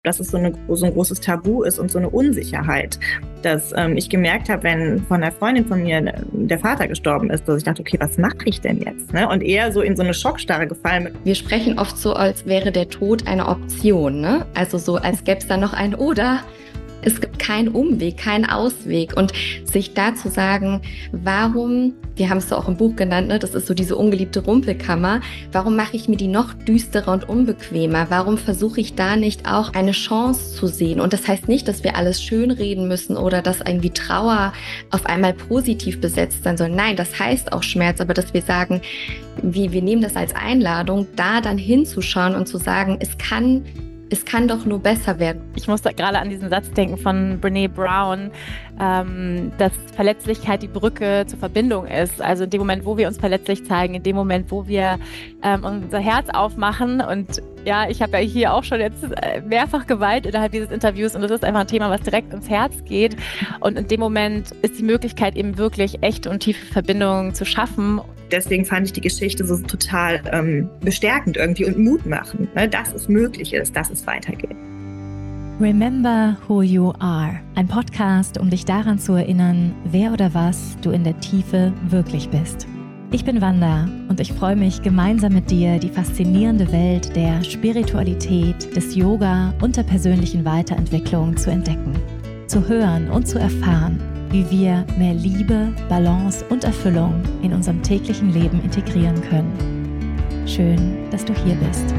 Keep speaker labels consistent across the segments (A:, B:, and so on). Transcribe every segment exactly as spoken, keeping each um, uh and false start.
A: dass es so, eine, so ein großes Tabu ist und so eine Unsicherheit, dass ähm, ich gemerkt habe, wenn von einer Freundin von mir der Vater gestorben ist, dass ich dachte, okay, was mache ich denn jetzt? Ne? Und eher so in so eine Schockstarre gefallen.
B: Wir sprechen oft so, als wäre der Tod eine Option, ne? Also so, als gäbe es da noch ein Oder. Es gibt keinen Umweg, keinen Ausweg. Und sich da zu sagen, warum, wir haben es so auch im Buch genannt, ne, das ist so diese ungeliebte Rumpelkammer, warum mache ich mir die noch düsterer und unbequemer? Warum versuche ich da nicht auch eine Chance zu sehen? Und das heißt nicht, dass wir alles schönreden müssen oder dass irgendwie Trauer auf einmal positiv besetzt sein soll. Nein, das heißt auch Schmerz, aber dass wir sagen, wie, wir nehmen das als Einladung, da dann hinzuschauen und zu sagen, es kann Es kann doch nur besser werden.
C: Ich musste gerade an diesen Satz denken von Brené Brown, ähm, dass Verletzlichkeit die Brücke zur Verbindung ist. Also in dem Moment, wo wir uns verletzlich zeigen, in dem Moment, wo wir ähm, unser Herz aufmachen. Und ja, ich habe ja hier auch schon jetzt mehrfach geweint innerhalb dieses Interviews und das ist einfach ein Thema, was direkt ins Herz geht. Und in dem Moment ist die Möglichkeit eben wirklich echte und tiefe Verbindungen zu schaffen.
A: Deswegen fand ich die Geschichte so total ähm, bestärkend irgendwie und mutmachend, ne? Dass es möglich ist, dass es weitergeht.
D: Remember Who You Are, ein Podcast, um dich daran zu erinnern, wer oder was du in der Tiefe wirklich bist. Ich bin Wanda und ich freue mich, gemeinsam mit dir die faszinierende Welt der Spiritualität, des Yoga und der persönlichen Weiterentwicklung zu entdecken, zu hören und zu erfahren, wie wir mehr Liebe, Balance und Erfüllung in unserem täglichen Leben integrieren können. Schön, dass du hier bist.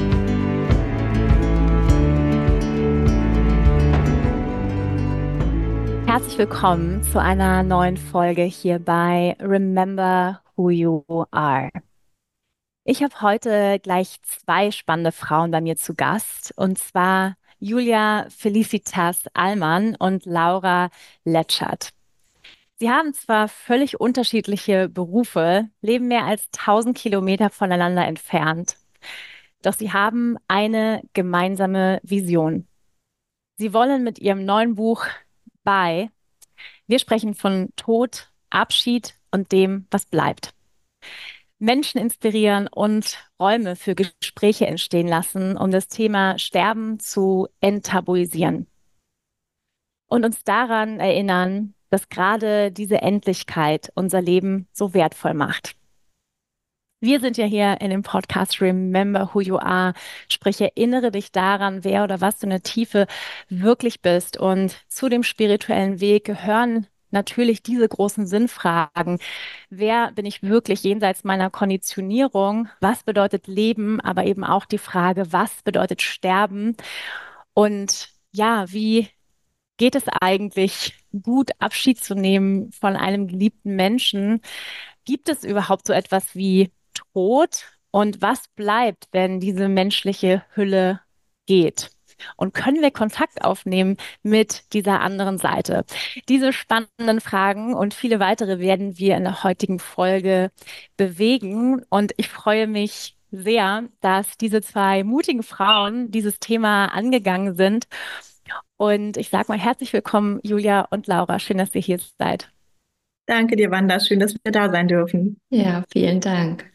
C: Herzlich willkommen zu einer neuen Folge hier bei Remember Who You Are. Ich habe heute gleich zwei spannende Frauen bei mir zu Gast, und zwar Julia Felicitas Allmann und Laura Letschert. Sie haben zwar völlig unterschiedliche Berufe, leben mehr als tausend Kilometer voneinander entfernt, doch sie haben eine gemeinsame Vision. Sie wollen mit ihrem neuen Buch Bye, wir sprechen von Tod, Abschied und dem, was bleibt, Menschen inspirieren und Räume für Gespräche entstehen lassen, um das Thema Sterben zu enttabuisieren. Und uns daran erinnern, dass gerade diese Endlichkeit unser Leben so wertvoll macht. Wir sind ja hier in dem Podcast Remember Who You Are, sprich, erinnere dich daran, wer oder was du in der Tiefe wirklich bist. Und zu dem spirituellen Weg gehören natürlich diese großen Sinnfragen. Wer bin ich wirklich jenseits meiner Konditionierung? Was bedeutet Leben? Aber eben auch die Frage, was bedeutet Sterben? Und ja, wie geht es eigentlich, gut Abschied zu nehmen von einem geliebten Menschen? Gibt es überhaupt so etwas wie Tod? Und was bleibt, wenn diese menschliche Hülle geht? Und können wir Kontakt aufnehmen mit dieser anderen Seite? Diese spannenden Fragen und viele weitere werden wir in der heutigen Folge bewegen. Und ich freue mich sehr, dass diese zwei mutigen Frauen dieses Thema angegangen sind. Und ich sage mal herzlich willkommen, Julia und Laura. Schön, dass ihr hier seid.
A: Danke dir, Wanda. Schön, dass wir da sein dürfen.
B: Ja, vielen Dank.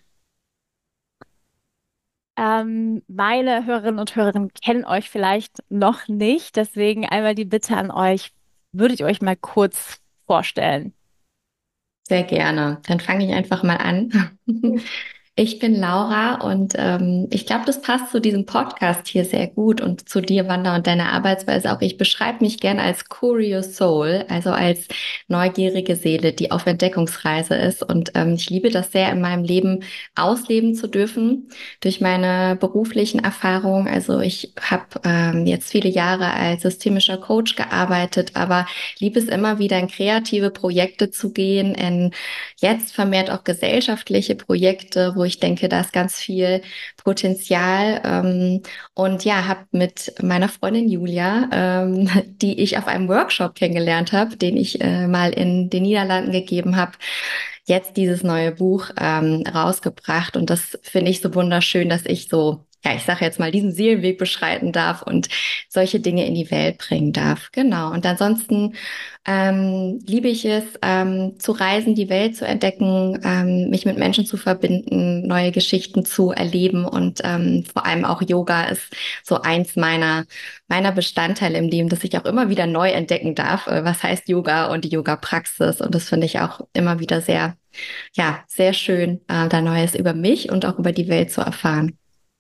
C: Ähm, meine Hörerinnen und Hörer kennen euch vielleicht noch nicht. Deswegen einmal die Bitte an euch, würdet ihr euch mal kurz vorstellen?
B: Sehr gerne. Dann fange ich einfach mal an. Ich bin Laura und ähm, ich glaube, das passt zu diesem Podcast hier sehr gut und zu dir, Wanda, und deiner Arbeitsweise auch. Ich beschreibe mich gern als Curious Soul, also als neugierige Seele, die auf Entdeckungsreise ist. Und ähm, ich liebe das sehr, in meinem Leben ausleben zu dürfen durch meine beruflichen Erfahrungen. Also ich habe ähm, jetzt viele Jahre als systemischer Coach gearbeitet, aber liebe es immer wieder, in kreative Projekte zu gehen, in jetzt vermehrt auch gesellschaftliche Projekte, wo ich denke, da ist ganz viel Potenzial. Ähm, und ja, habe mit meiner Freundin Julia, ähm, die ich auf einem Workshop kennengelernt habe, den ich äh, mal in den Niederlanden gegeben habe, jetzt dieses neue Buch ähm, rausgebracht. Und das finde ich so wunderschön, dass ich so ja, ich sage jetzt mal, diesen Seelenweg beschreiten darf und solche Dinge in die Welt bringen darf. Genau. Und ansonsten ähm, liebe ich es, ähm, zu reisen, die Welt zu entdecken, ähm, mich mit Menschen zu verbinden, neue Geschichten zu erleben und ähm, vor allem auch Yoga ist so eins meiner meiner Bestandteile im Leben, dass ich auch immer wieder neu entdecken darf, äh, was heißt Yoga und die Yoga-Praxis. Und das finde ich auch immer wieder sehr, ja, sehr schön, äh, da Neues über mich und auch über die Welt zu erfahren.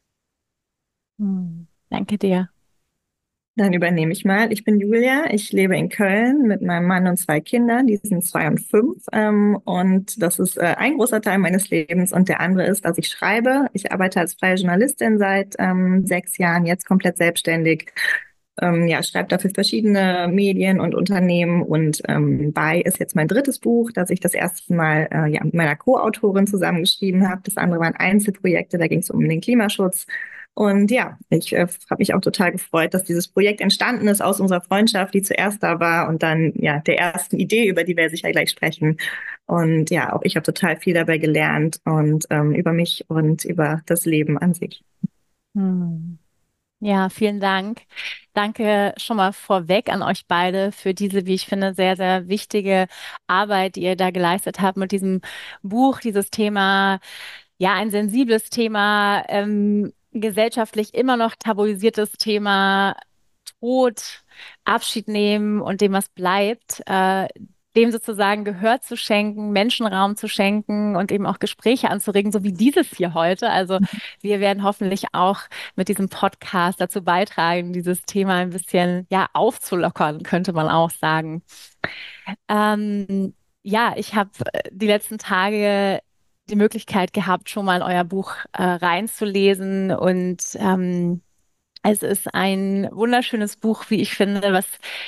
C: Hm, danke dir.
A: Dann übernehme ich mal. Ich bin Julia. Ich lebe in Köln mit meinem Mann und zwei Kindern. Die sind zwei und fünf. Ähm, und das ist äh, ein großer Teil meines Lebens. Und der andere ist, dass ich schreibe. Ich arbeite als freie Journalistin seit ähm, sechs Jahren, jetzt komplett selbstständig. Ähm, ja, schreibe dafür verschiedene Medien und Unternehmen. Und ähm, bei ist jetzt mein drittes Buch, das ich das erste Mal äh, ja, mit meiner Co-Autorin zusammengeschrieben habe. Das andere waren Einzelprojekte, da ging es um den Klimaschutz. Und ja, ich äh, habe mich auch total gefreut, dass dieses Projekt entstanden ist aus unserer Freundschaft, die zuerst da war und dann ja der ersten Idee, über die wir sicher gleich sprechen. Und ja, auch ich habe total viel dabei gelernt und ähm, über mich und über das Leben an sich.
C: Hm. Ja, vielen Dank. Danke schon mal vorweg an euch beide für diese, wie ich finde, sehr, sehr wichtige Arbeit, die ihr da geleistet habt mit diesem Buch, dieses Thema, ja, ein sensibles Thema, ähm, gesellschaftlich immer noch tabuisiertes Thema, Tod, Abschied nehmen und dem, was bleibt, äh, dem sozusagen Gehör zu schenken, Menschenraum zu schenken und eben auch Gespräche anzuregen, so wie dieses hier heute. Also wir werden hoffentlich auch mit diesem Podcast dazu beitragen, dieses Thema ein bisschen, ja, aufzulockern, könnte man auch sagen. Ähm, ja, ich habe die letzten Tage die Möglichkeit gehabt, schon mal in euer Buch äh, reinzulesen und ähm, es ist ein wunderschönes Buch, wie ich finde, was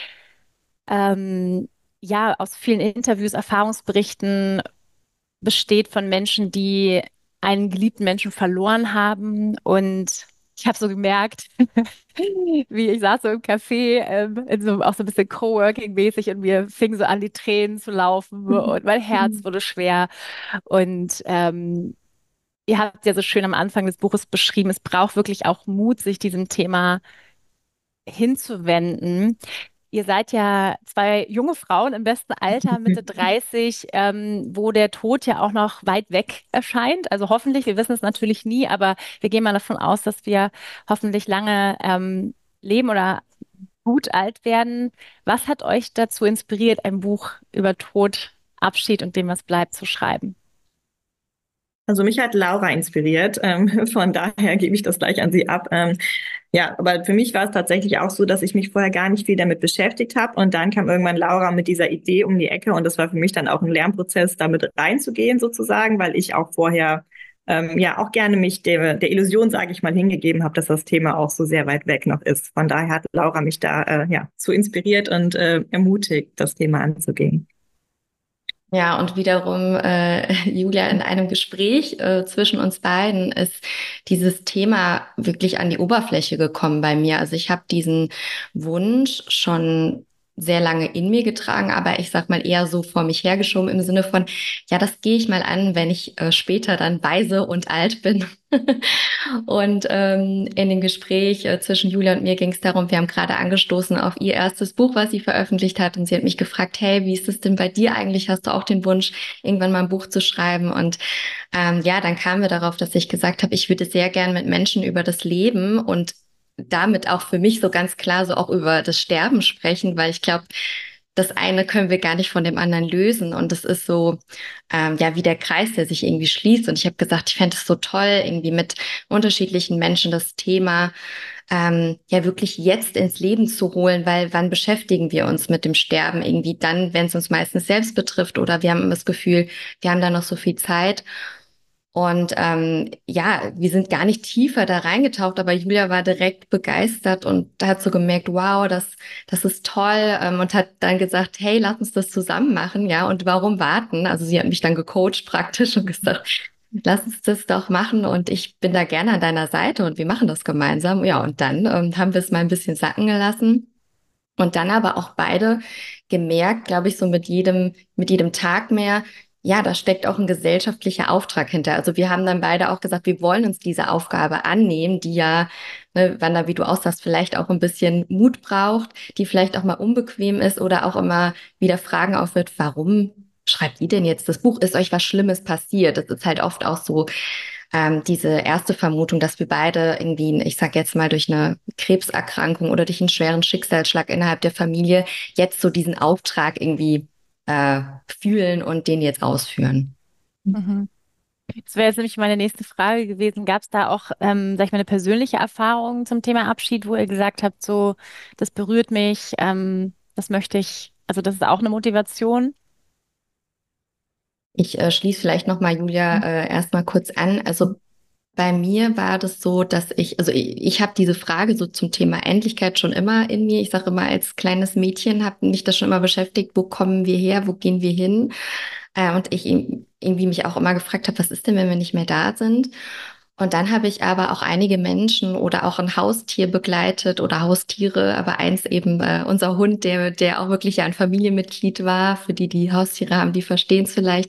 C: ähm, ja aus vielen Interviews, Erfahrungsberichten besteht von Menschen, die einen geliebten Menschen verloren haben. Und ich habe so gemerkt, wie ich saß so im Café, ähm, in so, auch so ein bisschen Coworking-mäßig und mir fing so an, die Tränen zu laufen und mein Herz wurde schwer. Und ähm, ihr habt ja so schön am Anfang des Buches beschrieben, es braucht wirklich auch Mut, sich diesem Thema hinzuwenden. Ihr seid ja zwei junge Frauen im besten Alter, Mitte dreißig, ähm, wo der Tod ja auch noch weit weg erscheint. Also hoffentlich, wir wissen es natürlich nie, aber wir gehen mal davon aus, dass wir hoffentlich lange ähm, leben oder gut alt werden. Was hat euch dazu inspiriert, ein Buch über Tod, Abschied und dem, was bleibt, zu schreiben?
A: Also mich hat Laura inspiriert, ähm, von daher gebe ich das gleich an sie ab. Ähm, ja, aber für mich war es tatsächlich auch so, dass ich mich vorher gar nicht viel damit beschäftigt habe und dann kam irgendwann Laura mit dieser Idee um die Ecke und das war für mich dann auch ein Lernprozess, damit reinzugehen sozusagen, weil ich auch vorher ähm, ja auch gerne mich der, der Illusion, sage ich mal, hingegeben habe, dass das Thema auch so sehr weit weg noch ist. Von daher hat Laura mich da äh, ja so inspiriert und äh, ermutigt, das Thema anzugehen.
B: Ja, und wiederum, äh, Julia, in einem Gespräch äh, zwischen uns beiden ist dieses Thema wirklich an die Oberfläche gekommen bei mir. Also ich habe diesen Wunsch schon sehr lange in mir getragen, aber ich sag mal eher so vor mich hergeschoben im Sinne von, ja, das gehe ich mal an, wenn ich äh, später dann weise und alt bin. Und ähm, in dem Gespräch äh, zwischen Julia und mir ging es darum, wir haben gerade angestoßen auf ihr erstes Buch, was sie veröffentlicht hat. Und sie hat mich gefragt, hey, wie ist es denn bei dir eigentlich? Hast du auch den Wunsch, irgendwann mal ein Buch zu schreiben? Und ähm, ja, dann kamen wir darauf, dass ich gesagt habe, ich würde sehr gern mit Menschen über das Leben und damit auch für mich so ganz klar so auch über das Sterben sprechen, weil ich glaube, das eine können wir gar nicht von dem anderen lösen. Und das ist so, ähm, ja, wie der Kreis, der sich irgendwie schließt. Und ich habe gesagt, ich fände es so toll, irgendwie mit unterschiedlichen Menschen das Thema ähm, ja wirklich jetzt ins Leben zu holen, weil wann beschäftigen wir uns mit dem Sterben? Irgendwie dann, wenn es uns meistens selbst betrifft oder wir haben das Gefühl, wir haben da noch so viel Zeit. Und ähm, ja, wir sind gar nicht tiefer da reingetaucht, aber Julia war direkt begeistert und hat so gemerkt, wow, das, das ist toll, ähm, und hat dann gesagt, hey, lass uns das zusammen machen, ja, und warum warten? Also sie hat mich dann gecoacht praktisch und gesagt, lass uns das doch machen und ich bin da gerne an deiner Seite und wir machen das gemeinsam. Ja, und dann ähm, haben wir es mal ein bisschen sacken gelassen und dann aber auch beide gemerkt, glaube ich, so mit jedem, mit jedem Tag mehr, ja, da steckt auch ein gesellschaftlicher Auftrag hinter. Also wir haben dann beide auch gesagt, wir wollen uns diese Aufgabe annehmen, die ja, ne, Wanda, wie du auch sagst, vielleicht auch ein bisschen Mut braucht, die vielleicht auch mal unbequem ist oder auch immer wieder Fragen aufwirft, warum schreibt ihr denn jetzt das Buch? Ist euch was Schlimmes passiert? Das ist halt oft auch so ähm, diese erste Vermutung, dass wir beide irgendwie, ich sag jetzt mal, durch eine Krebserkrankung oder durch einen schweren Schicksalsschlag innerhalb der Familie jetzt so diesen Auftrag irgendwie äh, fühlen und den jetzt ausführen.
C: Mhm. Das wäre jetzt nämlich meine nächste Frage gewesen. Gab es da auch, ähm, sag ich mal, eine persönliche Erfahrung zum Thema Abschied, wo ihr gesagt habt, so, das berührt mich, ähm, das möchte ich, also das ist auch eine Motivation?
B: Ich äh, schließe vielleicht nochmal, Julia, äh, erstmal kurz an. Also bei mir war das so, dass ich, also ich, ich habe diese Frage so zum Thema Endlichkeit schon immer in mir. Ich sage immer, als kleines Mädchen hat mich das schon immer beschäftigt, wo kommen wir her, wo gehen wir hin? Äh, und ich ihm- irgendwie mich auch immer gefragt habe, was ist denn, wenn wir nicht mehr da sind? Und dann habe ich aber auch einige Menschen oder auch ein Haustier begleitet oder Haustiere, aber eins eben äh, unser Hund, der, der auch wirklich ja ein Familienmitglied war. Für die, die Haustiere haben, die verstehen es vielleicht.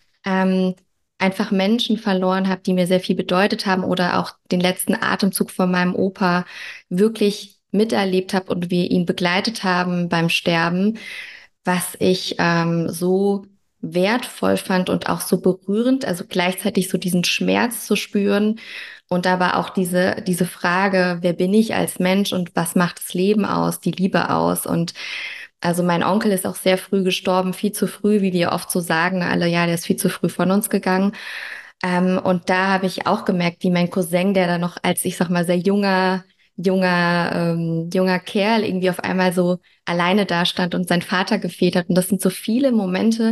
B: Ähm, Einfach Menschen verloren habe, die mir sehr viel bedeutet haben oder auch den letzten Atemzug von meinem Opa wirklich miterlebt habe und wir ihn begleitet haben beim Sterben, was ich ähm, so wertvoll fand und auch so berührend, also gleichzeitig so diesen Schmerz zu spüren und aber auch diese, diese Frage, wer bin ich als Mensch und was macht das Leben aus, die Liebe aus? Und also mein Onkel ist auch sehr früh gestorben, viel zu früh, wie wir oft so sagen, alle, ja, der ist viel zu früh von uns gegangen. Ähm, und da habe ich auch gemerkt, wie mein Cousin, der da noch als, ich sag mal, sehr junger, junger, ähm, junger Kerl irgendwie auf einmal so alleine dastand und seinen Vater gefehlt hat. Und das sind so viele Momente,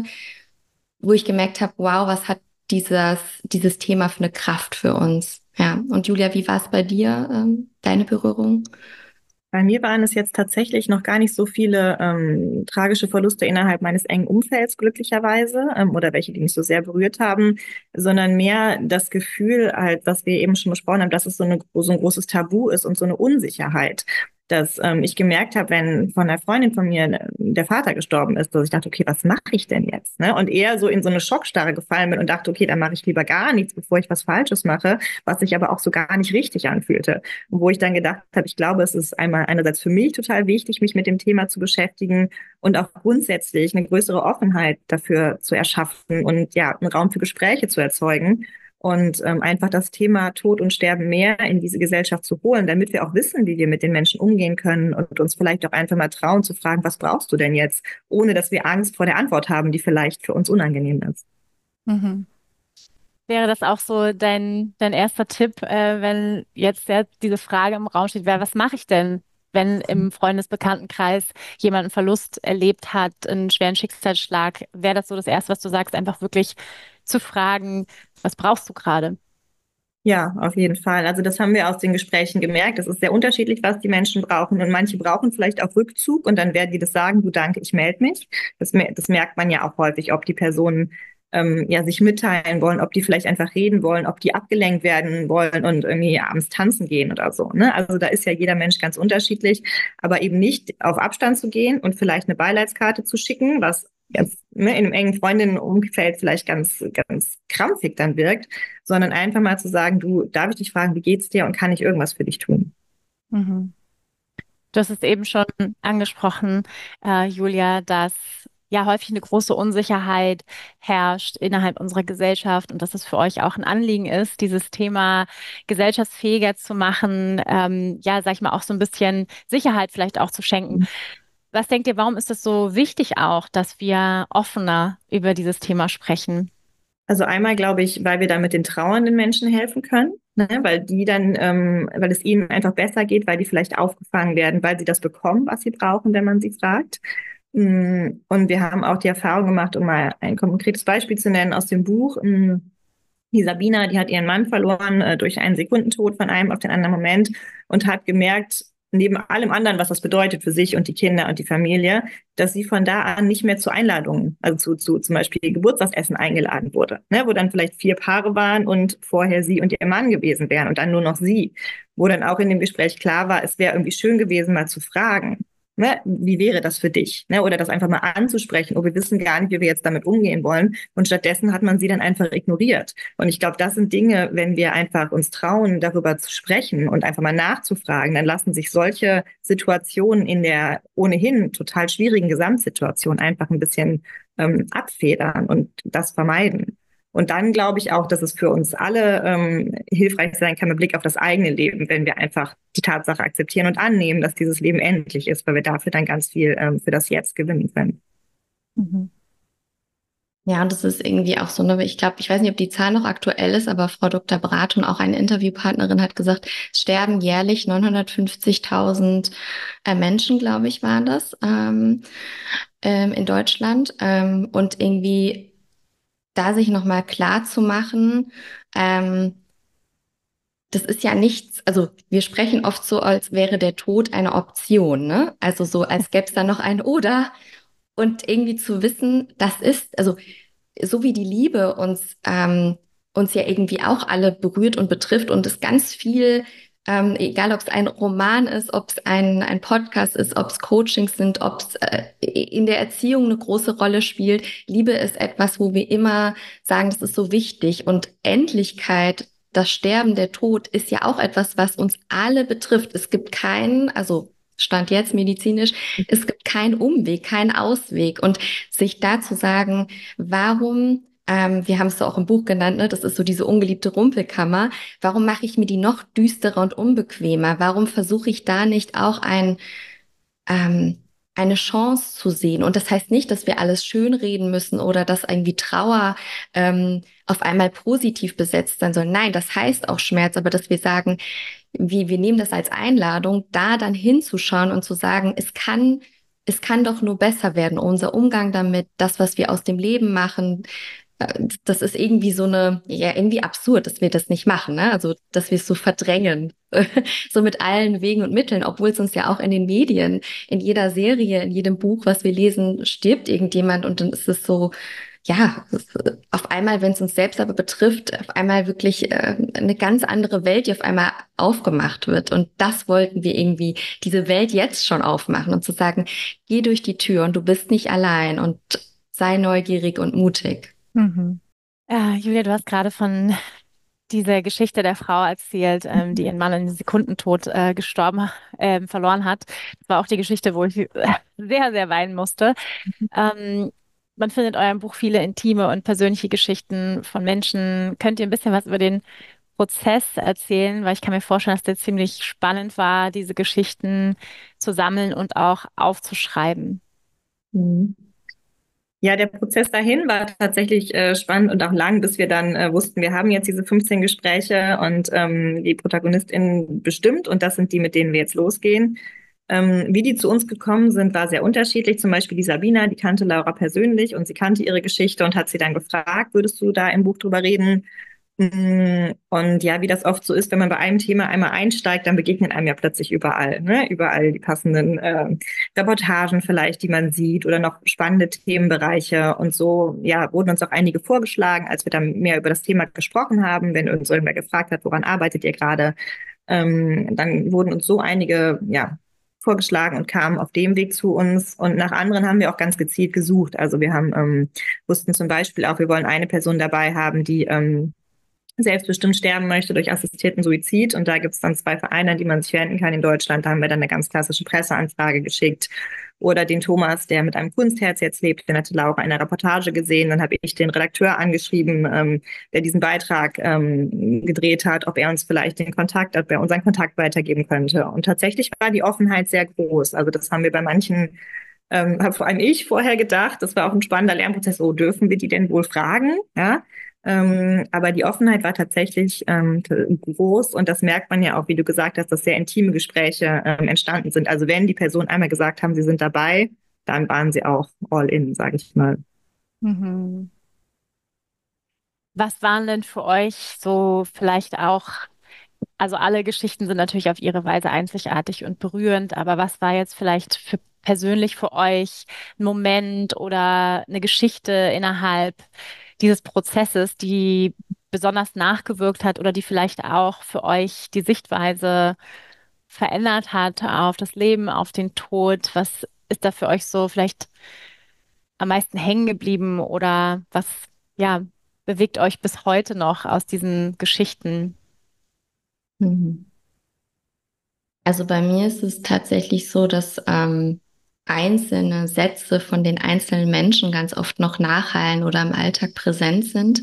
B: wo ich gemerkt habe, wow, was hat dieses, dieses Thema für eine Kraft für uns? Ja. Und Julia, wie war es bei dir, ähm, deine Berührung?
A: Bei mir waren es jetzt tatsächlich noch gar nicht so viele ähm, tragische Verluste innerhalb meines engen Umfelds, glücklicherweise, ähm, oder welche, die mich so sehr berührt haben, sondern mehr das Gefühl, halt, was wir eben schon besprochen haben, dass es so, eine, so ein großes Tabu ist und so eine Unsicherheit. Dass ähm, ich gemerkt habe, wenn von einer Freundin von mir äh, der Vater gestorben ist, dass ich dachte, okay, was mache ich denn jetzt? Ne? Und eher so in so eine Schockstarre gefallen bin und dachte, okay, dann mache ich lieber gar nichts, bevor ich was Falsches mache, was sich aber auch so gar nicht richtig anfühlte. Und wo ich dann gedacht habe, ich glaube, es ist einmal einerseits für mich total wichtig, mich mit dem Thema zu beschäftigen und auch grundsätzlich eine größere Offenheit dafür zu erschaffen und ja, einen Raum für Gespräche zu erzeugen und ähm, einfach das Thema Tod und Sterben mehr in diese Gesellschaft zu holen, damit wir auch wissen, wie wir mit den Menschen umgehen können und uns vielleicht auch einfach mal trauen zu fragen, was brauchst du denn jetzt, ohne dass wir Angst vor der Antwort haben, die vielleicht für uns unangenehm ist.
C: Mhm. Wäre das auch so dein, dein erster Tipp, äh, wenn jetzt ja diese Frage im Raum steht, wer, was mache ich denn, wenn im Freundesbekanntenkreis jemand einen Verlust erlebt hat, einen schweren Schicksalsschlag, wäre das so das Erste, was du sagst, einfach wirklich zu fragen, was brauchst du gerade?
A: Ja, auf jeden Fall. Also das haben wir aus den Gesprächen gemerkt. Es ist sehr unterschiedlich, was die Menschen brauchen. Und manche brauchen vielleicht auch Rückzug und dann werden die das sagen, du danke, ich melde mich. Das, mer- das merkt man ja auch häufig, ob die Personen ähm, ja sich mitteilen wollen, ob die vielleicht einfach reden wollen, ob die abgelenkt werden wollen und irgendwie abends tanzen gehen oder so. Ne? Also da ist ja jeder Mensch ganz unterschiedlich, aber eben nicht auf Abstand zu gehen und vielleicht eine Beileidskarte zu schicken, was jetzt ne, in einem engen Freundinnenumfeld vielleicht ganz, ganz krampfig dann wirkt, sondern einfach mal zu sagen, du, darf ich dich fragen, wie geht's dir und kann ich irgendwas für dich tun?
C: Mhm. Du hast es eben schon angesprochen, äh, Julia, dass ja häufig eine große Unsicherheit herrscht innerhalb unserer Gesellschaft und dass es für euch auch ein Anliegen ist, dieses Thema gesellschaftsfähiger zu machen, ähm, ja, sag ich mal, auch so ein bisschen Sicherheit vielleicht auch zu schenken. Was denkt ihr, warum ist es so wichtig auch, dass wir offener über dieses Thema sprechen?
A: Also einmal glaube ich, weil wir damit den trauernden Menschen helfen können, ne? Weil die dann, ähm, weil es ihnen einfach besser geht, weil die vielleicht aufgefangen werden, weil sie das bekommen, was sie brauchen, wenn man sie fragt. Mm, Und wir haben auch die Erfahrung gemacht, um mal ein konkretes Beispiel zu nennen aus dem Buch. mm, Die Sabina, die hat ihren Mann verloren äh, durch einen Sekundentod von einem auf den anderen Moment und hat gemerkt, neben allem anderen, was das bedeutet für sich und die Kinder und die Familie, dass sie von da an nicht mehr zu Einladungen, also zu, zu zum Beispiel Geburtstagsessen eingeladen wurde, ne, wo dann vielleicht vier Paare waren und vorher sie und ihr Mann gewesen wären und dann nur noch sie, wo dann auch in dem Gespräch klar war, es wäre irgendwie schön gewesen, mal zu fragen, Ne, wie wäre das für dich? Ne, oder das einfach mal anzusprechen. Oh, wir wissen gar nicht, wie wir jetzt damit umgehen wollen. Und stattdessen hat man sie dann einfach ignoriert. Und ich glaube, das sind Dinge, wenn wir einfach uns trauen, darüber zu sprechen und einfach mal nachzufragen, dann lassen sich solche Situationen in der ohnehin total schwierigen Gesamtsituation einfach ein bisschen ähm, abfedern und das vermeiden. Und dann glaube ich auch, dass es für uns alle ähm, hilfreich sein kann mit Blick auf das eigene Leben, wenn wir einfach die Tatsache akzeptieren und annehmen, dass dieses Leben endlich ist, weil wir dafür dann ganz viel ähm, für das Jetzt gewinnen können.
C: Mhm.
B: Ja, und das ist irgendwie auch so, ne, ich glaube, ich weiß nicht, ob die Zahl noch aktuell ist, aber Frau Doktor Brathon, auch eine Interviewpartnerin, hat gesagt, es sterben jährlich neunhundertfünfzigtausend äh, Menschen, glaube ich, waren das, ähm, ähm, in Deutschland. Ähm, und irgendwie da sich nochmal klar zu machen, ähm, das ist ja nichts, also wir sprechen oft so, als wäre der Tod eine Option, ne? Also so, als gäbe es da noch ein Oder. Und irgendwie zu wissen, das ist, also so wie die Liebe uns, ähm, uns ja irgendwie auch alle berührt und betrifft und es ganz viel, ähm, egal ob es ein Roman ist, ob es ein, ein Podcast ist, ob es Coachings sind, ob es äh, in der Erziehung eine große Rolle spielt. Liebe ist etwas, wo wir immer sagen, das ist so wichtig. Und Endlichkeit, das Sterben, der Tod ist ja auch etwas, was uns alle betrifft. Es gibt keinen, also Stand jetzt medizinisch, es gibt keinen Umweg, keinen Ausweg. Und sich da zu sagen, warum, ähm, wir haben es so auch im Buch genannt, ne, das ist so diese ungeliebte Rumpelkammer, warum mache ich mir die noch düsterer und unbequemer? Warum versuche ich da nicht auch ein, ähm, eine Chance zu sehen? Und das heißt nicht, dass wir alles schönreden müssen oder dass irgendwie Trauer ähm, auf einmal positiv besetzt sein soll. Nein, das heißt auch Schmerz, aber dass wir sagen, wie, wir nehmen das als Einladung, da dann hinzuschauen und zu sagen, es kann, es kann doch nur besser werden. Unser Umgang damit, das, was wir aus dem Leben machen, äh, das ist irgendwie so eine, ja, irgendwie absurd, dass wir das nicht machen, ne? Also, dass wir es so verdrängen, so mit allen Wegen und Mitteln, obwohl es uns ja auch in den Medien, in jeder Serie, in jedem Buch, was wir lesen, stirbt irgendjemand und dann ist es so, ja, auf einmal, wenn es uns selbst aber betrifft, auf einmal wirklich äh, eine ganz andere Welt, die auf einmal aufgemacht wird. Und das wollten wir irgendwie, diese Welt jetzt schon aufmachen und zu sagen, geh durch die Tür und du bist nicht allein und sei neugierig und mutig.
C: Mhm. Ja, Julia, du hast gerade von dieser Geschichte der Frau erzählt, ähm, die ihren Mann in Sekundentod äh, gestorben, ähm, verloren hat. Das war auch die Geschichte, wo ich äh, sehr, sehr weinen musste. Ähm, man findet in eurem Buch viele intime und persönliche Geschichten von Menschen. Könnt ihr ein bisschen was über den Prozess erzählen? Weil ich kann mir vorstellen, dass der ziemlich spannend war, diese Geschichten zu sammeln und auch aufzuschreiben.
A: Mhm. Ja, der Prozess dahin war tatsächlich äh, spannend und auch lang, bis wir dann äh, wussten, wir haben jetzt diese fünfzehn Gespräche und ähm, die ProtagonistInnen bestimmt und das sind die, mit denen wir jetzt losgehen. Ähm, wie die zu uns gekommen sind, war sehr unterschiedlich. Zum Beispiel die Sabina, die kannte Laura persönlich und sie kannte ihre Geschichte und hat sie dann gefragt, würdest du da im Buch drüber reden? Mm, Und ja, wie das oft so ist, wenn man bei einem Thema einmal einsteigt, dann begegnen einem ja plötzlich überall, ne? Überall die passenden äh, Reportagen vielleicht, die man sieht oder noch spannende Themenbereiche. Und so, ja, wurden uns auch einige vorgeschlagen, als wir dann mehr über das Thema gesprochen haben, wenn uns irgendwer gefragt hat, woran arbeitet ihr gerade, ähm, dann wurden uns so einige, ja, vorgeschlagen und kamen auf dem Weg zu uns. Und nach anderen haben wir auch ganz gezielt gesucht. Also wir haben, ähm, wussten zum Beispiel auch, wir wollen eine Person dabei haben, die ähm, selbstbestimmt sterben möchte durch assistierten Suizid. Und da gibt es dann zwei Vereine, an die man sich wenden kann in Deutschland. Da haben wir dann eine ganz klassische Presseanfrage geschickt. Oder den Thomas, der mit einem Kunstherz jetzt lebt, den hatte Laura in einer Reportage gesehen. Dann habe ich den Redakteur angeschrieben, ähm, der diesen Beitrag ähm, gedreht hat, ob er uns vielleicht den Kontakt, ob er unseren Kontakt weitergeben könnte. Und tatsächlich war die Offenheit sehr groß. Also das haben wir bei manchen, ähm, habe vor allem ich vorher gedacht, das war auch ein spannender Lernprozess. Oh, dürfen wir die denn wohl fragen? Ja. Ähm, aber die Offenheit war tatsächlich ähm, groß und das merkt man ja auch, wie du gesagt hast, dass sehr intime Gespräche ähm, entstanden sind. Also wenn die Personen einmal gesagt haben, sie sind dabei, dann waren sie auch all in, sage ich mal.
C: Mhm. Was waren denn für euch so vielleicht auch, also alle Geschichten sind natürlich auf ihre Weise einzigartig und berührend, aber was war jetzt vielleicht für persönlich für euch ein Moment oder eine Geschichte innerhalb dieses Prozesses, die besonders nachgewirkt hat oder die vielleicht auch für euch die Sichtweise verändert hat auf das Leben, auf den Tod? Was ist da für euch so vielleicht am meisten hängen geblieben oder was, ja, bewegt euch bis heute noch aus diesen Geschichten?
B: Mhm. Also bei mir ist es tatsächlich so, dass ähm, einzelne Sätze von den einzelnen Menschen ganz oft noch nachhallen oder im Alltag präsent sind.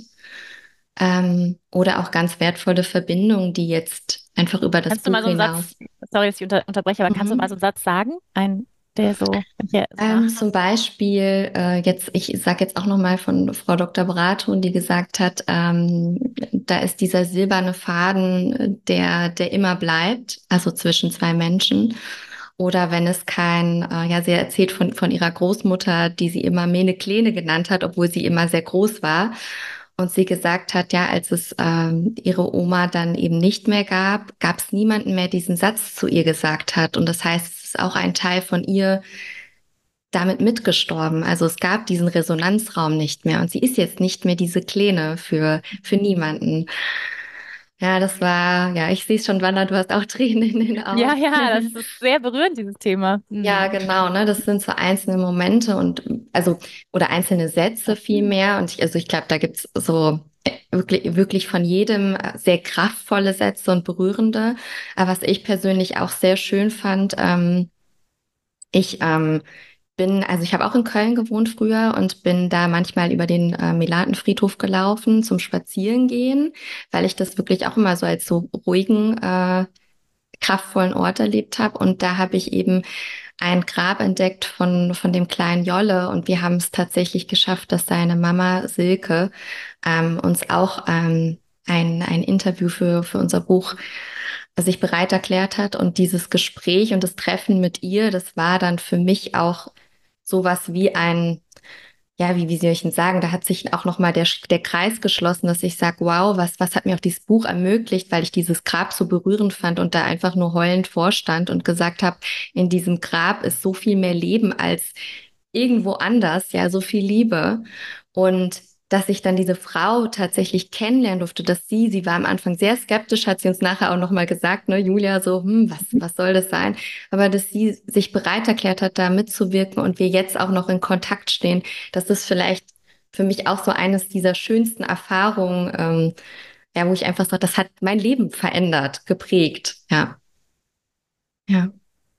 B: Ähm, oder auch ganz wertvolle Verbindungen, die jetzt einfach über das
C: Kannst du mal
B: Buch
C: so einen
B: hinaus.
C: Satz, sorry, dass ich unter, unterbreche, aber kannst du mal so
B: Mhm.
C: einen Satz sagen? Ein, der so, der so
B: Ähm,
C: nach.
B: zum Beispiel, äh, jetzt, ich sage jetzt auch nochmal von Frau Doktor Barato, die gesagt hat, ähm, da ist dieser silberne Faden, äh, der, der immer bleibt, also zwischen zwei Menschen. Oder wenn es kein, äh, ja, sie erzählt von, von ihrer Großmutter, die sie immer Mene Kleene genannt hat, obwohl sie immer sehr groß war. Und sie gesagt hat, ja, als es ähm, ihre Oma dann eben nicht mehr gab, gab es niemanden mehr, der diesen Satz zu ihr gesagt hat. Und das heißt, es ist auch ein Teil von ihr damit mitgestorben. Also es gab diesen Resonanzraum nicht mehr und sie ist jetzt nicht mehr diese Kleine für, für niemanden. Ja, das war, ja, ich sehe es schon, Wanda, du hast auch Tränen in den
C: Ja,
B: Augen.
C: ja, das ist sehr berührend, dieses Thema.
B: Ja,
C: Mhm.
B: genau, ne? Das sind so einzelne Momente und also oder einzelne Sätze vielmehr. Und ich, also ich glaube, da gibt's so äh, wirklich, wirklich von jedem äh, sehr kraftvolle Sätze und berührende. Aber was ich persönlich auch sehr schön fand, ähm, ich ähm, bin, also ich habe auch in Köln gewohnt früher und bin da manchmal über den äh, Melatenfriedhof gelaufen zum Spazierengehen, weil ich das wirklich auch immer so als so ruhigen, äh, kraftvollen Ort erlebt habe. Und da habe ich eben ein Grab entdeckt von, von dem kleinen Jolle und wir haben es tatsächlich geschafft, dass seine Mama Silke ähm, uns auch ähm, ein, ein Interview für, für unser Buch sich bereit erklärt hat. Und dieses Gespräch und das Treffen mit ihr, das war dann für mich auch sowas wie ein, ja, wie, wie soll ich denn sagen, da hat sich auch nochmal der, der Kreis geschlossen, dass ich sage, wow, was, was hat mir auch dieses Buch ermöglicht, weil ich dieses Grab so berührend fand und da einfach nur heulend vorstand und gesagt habe, in diesem Grab ist so viel mehr Leben als irgendwo anders, ja, so viel Liebe. Und dass ich dann diese Frau tatsächlich kennenlernen durfte, dass sie, sie war am Anfang sehr skeptisch, hat sie uns nachher auch nochmal gesagt, ne, Julia, so, hm, was, was soll das sein? Aber dass sie sich bereit erklärt hat, da mitzuwirken und wir jetzt auch noch in Kontakt stehen, das ist vielleicht für mich auch so eines dieser schönsten Erfahrungen, ähm, ja, wo ich einfach sage, das hat mein Leben verändert, geprägt, ja. Ja.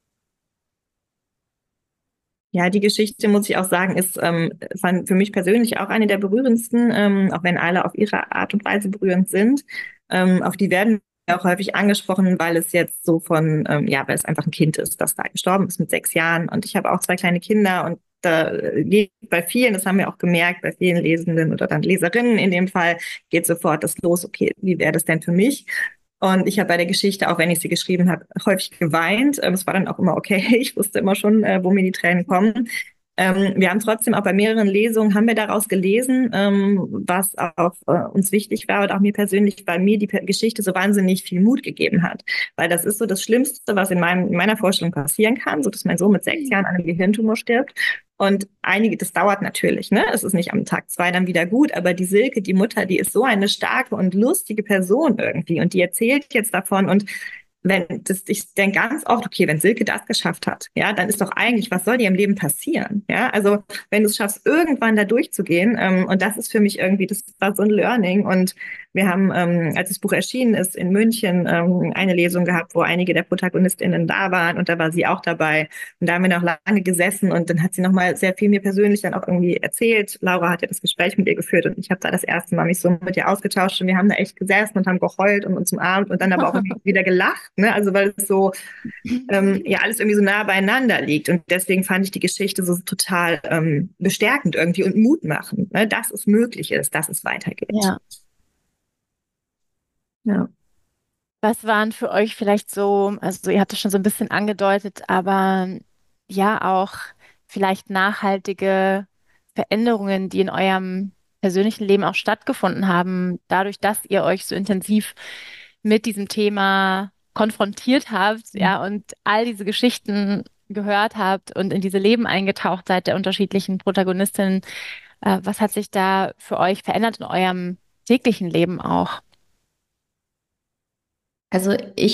A: Ja, die Geschichte, muss ich auch sagen, ist ähm, fand für mich persönlich auch eine der berührendsten, ähm, auch wenn alle auf ihre Art und Weise berührend sind. Ähm, auf die werden wir auch häufig angesprochen, weil es jetzt so von, ähm, ja, weil es einfach ein Kind ist, das da gestorben ist mit sechs Jahren. Und ich habe auch zwei kleine Kinder und da geht bei vielen, das haben wir auch gemerkt, bei vielen Lesenden oder dann Leserinnen in dem Fall, geht sofort das los, okay, wie wäre das denn für mich? Und ich habe bei der Geschichte, auch wenn ich sie geschrieben habe, häufig geweint. Ähm, Es war dann auch immer okay. Ich wusste immer schon, äh, wo mir die Tränen kommen. Ähm, wir haben trotzdem auch bei mehreren Lesungen haben wir daraus gelesen, ähm, was auch äh, uns wichtig war und auch mir persönlich, weil mir die Pe- Geschichte so wahnsinnig viel Mut gegeben hat. Weil das ist so das Schlimmste, was in meinem, in meiner Vorstellung passieren kann, so dass mein Sohn mit sechs Jahren an einem Gehirntumor stirbt. Und einige, das dauert natürlich, ne? Es ist nicht am Tag zwei dann wieder gut, aber die Silke, die Mutter, die ist so eine starke und lustige Person irgendwie und die erzählt jetzt davon und wenn das, ich denke ganz oft, okay, wenn Silke das geschafft hat, ja, dann ist doch eigentlich, was soll dir im Leben passieren? Ja, also wenn du es schaffst, irgendwann da durchzugehen, ähm, und das ist für mich irgendwie, das war so ein Learning. Und wir haben, ähm, als das Buch erschienen ist, in München ähm, eine Lesung gehabt, wo einige der ProtagonistInnen da waren und da war sie auch dabei. Und da haben wir noch lange gesessen und dann hat sie nochmal sehr viel mir persönlich dann auch irgendwie erzählt. Laura hat ja das Gespräch mit ihr geführt und ich habe da das erste Mal mich so mit ihr ausgetauscht und wir haben da echt gesessen und haben geheult und uns umarmt und dann aber auch irgendwie wieder gelacht, ne? Also weil es so ähm, ja alles irgendwie so nah beieinander liegt und deswegen fand ich die Geschichte so total ähm, bestärkend irgendwie und mutmachend, ne? Dass es möglich ist, dass es weitergeht.
C: Ja.
A: Ja.
C: Was waren für euch vielleicht so, also ihr habt es schon so ein bisschen angedeutet, aber ja auch vielleicht nachhaltige Veränderungen, die in eurem persönlichen Leben auch stattgefunden haben, dadurch, dass ihr euch so intensiv mit diesem Thema konfrontiert habt, ja, und all diese Geschichten gehört habt und in diese Leben eingetaucht seid der unterschiedlichen Protagonistinnen. Äh, was hat sich da für euch verändert in eurem täglichen Leben auch?
B: Also ich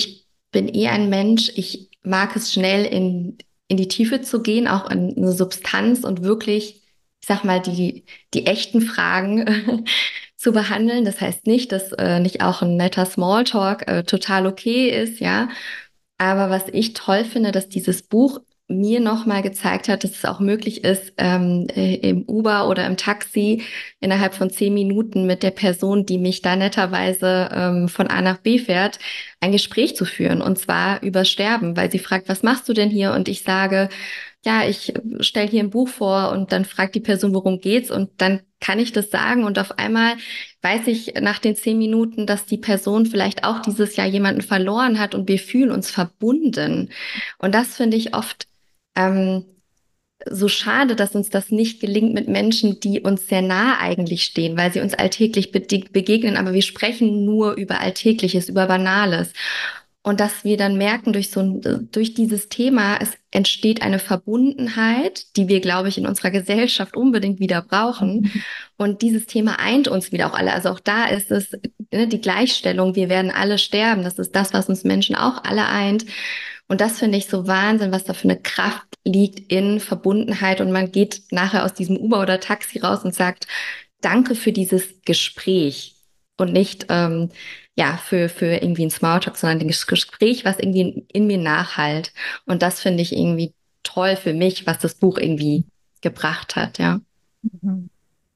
B: bin eher ein Mensch, ich mag es schnell in, in die Tiefe zu gehen, auch in eine Substanz und wirklich, ich sag mal, die, die echten Fragen zu behandeln. Das heißt nicht, dass äh, nicht auch ein netter Smalltalk äh, total okay ist, ja. Aber was ich toll finde, dass dieses Buch mir nochmal gezeigt hat, dass es auch möglich ist, ähm, äh, im Uber oder im Taxi innerhalb von zehn Minuten mit der Person, die mich da netterweise ähm, von A nach B fährt, ein Gespräch zu führen. Und zwar über Sterben, weil sie fragt, was machst du denn hier? Und ich sage, ja, ich stelle hier ein Buch vor, und dann fragt die Person, worum geht's, und dann kann ich das sagen, und auf einmal weiß ich nach den zehn Minuten, dass die Person vielleicht auch dieses Jahr jemanden verloren hat, und wir fühlen uns verbunden. Und das finde ich oft ähm, so schade, dass uns das nicht gelingt mit Menschen, die uns sehr nah eigentlich stehen, weil sie uns alltäglich be begegnen, aber wir sprechen nur über Alltägliches, über Banales. Und dass wir dann merken, durch so ein, durch dieses Thema, es entsteht eine Verbundenheit, die wir, glaube ich, in unserer Gesellschaft unbedingt wieder brauchen. Und dieses Thema eint uns wieder auch alle. Also auch da ist es, ne, die Gleichstellung, wir werden alle sterben. Das ist das, was uns Menschen auch alle eint. Und das finde ich so Wahnsinn, was da für eine Kraft liegt in Verbundenheit. Und man geht nachher aus diesem Uber oder Taxi raus und sagt, danke für dieses Gespräch. Und nicht, ähm, ja, für, für irgendwie ein Smalltalk, sondern das Gespräch, was irgendwie in, in mir nachhallt. Und das finde ich irgendwie toll für mich, was das Buch irgendwie gebracht hat, ja.
C: Mhm.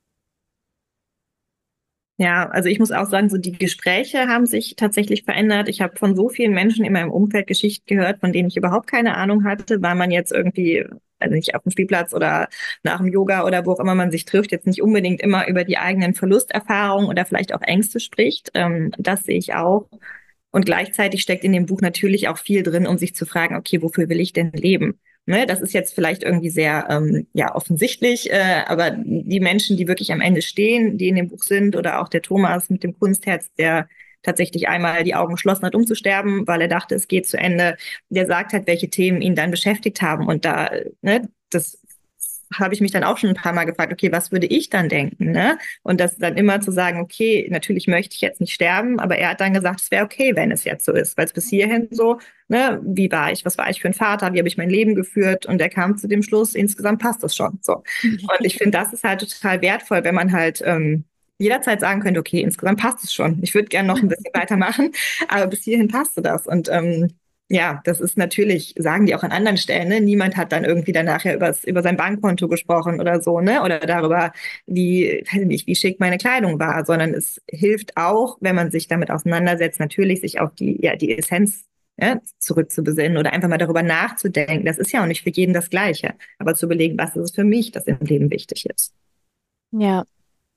A: Ja, also ich muss auch sagen, so die Gespräche haben sich tatsächlich verändert. Ich habe von so vielen Menschen in meinem Umfeld Geschichten gehört, von denen ich überhaupt keine Ahnung hatte, weil man jetzt irgendwie, also nicht auf dem Spielplatz oder nach dem Yoga oder wo auch immer man sich trifft, jetzt nicht unbedingt immer über die eigenen Verlusterfahrungen oder vielleicht auch Ängste spricht. Ähm, das sehe ich auch. Und gleichzeitig steckt in dem Buch natürlich auch viel drin, um sich zu fragen, okay, wofür will ich denn leben? Ne, das ist jetzt vielleicht irgendwie sehr ähm, ja offensichtlich, äh, aber die Menschen, die wirklich am Ende stehen, die in dem Buch sind, oder auch der Thomas mit dem Kunstherz, der tatsächlich einmal die Augen geschlossen hat, um zu sterben, weil er dachte, es geht zu Ende, der sagt halt, welche Themen ihn dann beschäftigt haben. Und da, ne, das habe ich mich dann auch schon ein paar Mal gefragt, okay, was würde ich dann denken, ne? Und das dann immer zu sagen, okay, natürlich möchte ich jetzt nicht sterben, aber er hat dann gesagt, es wäre okay, wenn es jetzt so ist, weil es bis hierhin so, ne, wie war ich, was war ich für ein Vater, wie habe ich mein Leben geführt, und er kam zu dem Schluss, insgesamt passt das schon, so. Und ich finde, das ist halt total wertvoll, wenn man halt ähm, jederzeit sagen könnte, okay, insgesamt passt es schon, ich würde gerne noch ein bisschen weitermachen, aber bis hierhin passte das. Und ähm, ja, das ist natürlich, sagen die auch an anderen Stellen, ne? Niemand hat dann irgendwie danach ja übers, über sein Bankkonto gesprochen oder so, ne? Oder darüber, wie, weiß ich nicht, wie schick meine Kleidung war, sondern es hilft auch, wenn man sich damit auseinandersetzt, natürlich sich auf die, ja, die Essenz, ja, zurückzubesinnen oder einfach mal darüber nachzudenken. Das ist ja auch nicht für jeden das Gleiche, aber zu überlegen, was ist es für mich, das im Leben wichtig ist.
C: Ja,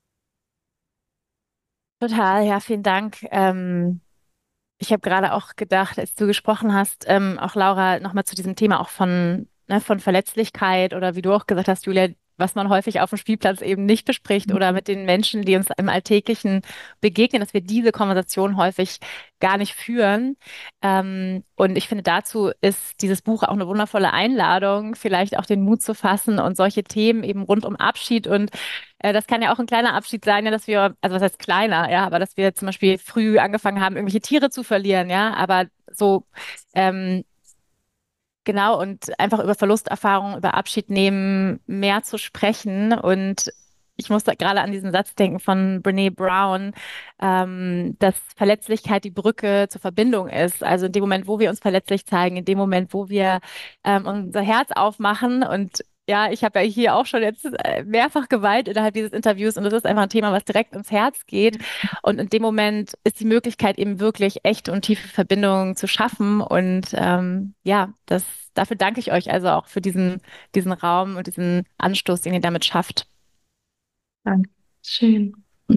C: total. Ja, vielen Dank. Ähm, ich habe gerade auch gedacht, als du gesprochen hast, ähm, auch Laura, nochmal zu diesem Thema auch von, ne, von Verletzlichkeit, oder wie du auch gesagt hast, Julia, was man häufig auf dem Spielplatz eben nicht bespricht, oder mit den Menschen, die uns im Alltäglichen begegnen, dass wir diese Konversation häufig gar nicht führen. Ähm, und ich finde, dazu ist dieses Buch auch eine wundervolle Einladung, vielleicht auch den Mut zu fassen und solche Themen eben rund um Abschied, und äh, das kann ja auch ein kleiner Abschied sein, ja, dass wir, also was heißt kleiner, ja, aber dass wir zum Beispiel früh angefangen haben, irgendwelche Tiere zu verlieren, ja, aber so, ähm, genau, und einfach über Verlusterfahrungen, über Abschied nehmen, mehr zu sprechen. Und ich musste gerade an diesen Satz denken von Brené Brown, ähm, dass Verletzlichkeit die Brücke zur Verbindung ist. Also in dem Moment, wo wir uns verletzlich zeigen, in dem Moment, wo wir ähm, unser Herz aufmachen. Und ja, ich habe ja hier auch schon jetzt äh, mehrfach geweint innerhalb dieses Interviews, und das ist einfach ein Thema, was direkt ins Herz geht. Und in dem Moment ist die Möglichkeit eben wirklich echte und tiefe Verbindungen zu schaffen. Und ähm, ja, das, dafür danke ich euch also auch für diesen, diesen Raum und diesen Anstoß, den ihr damit schafft.
A: Danke.
B: Schön.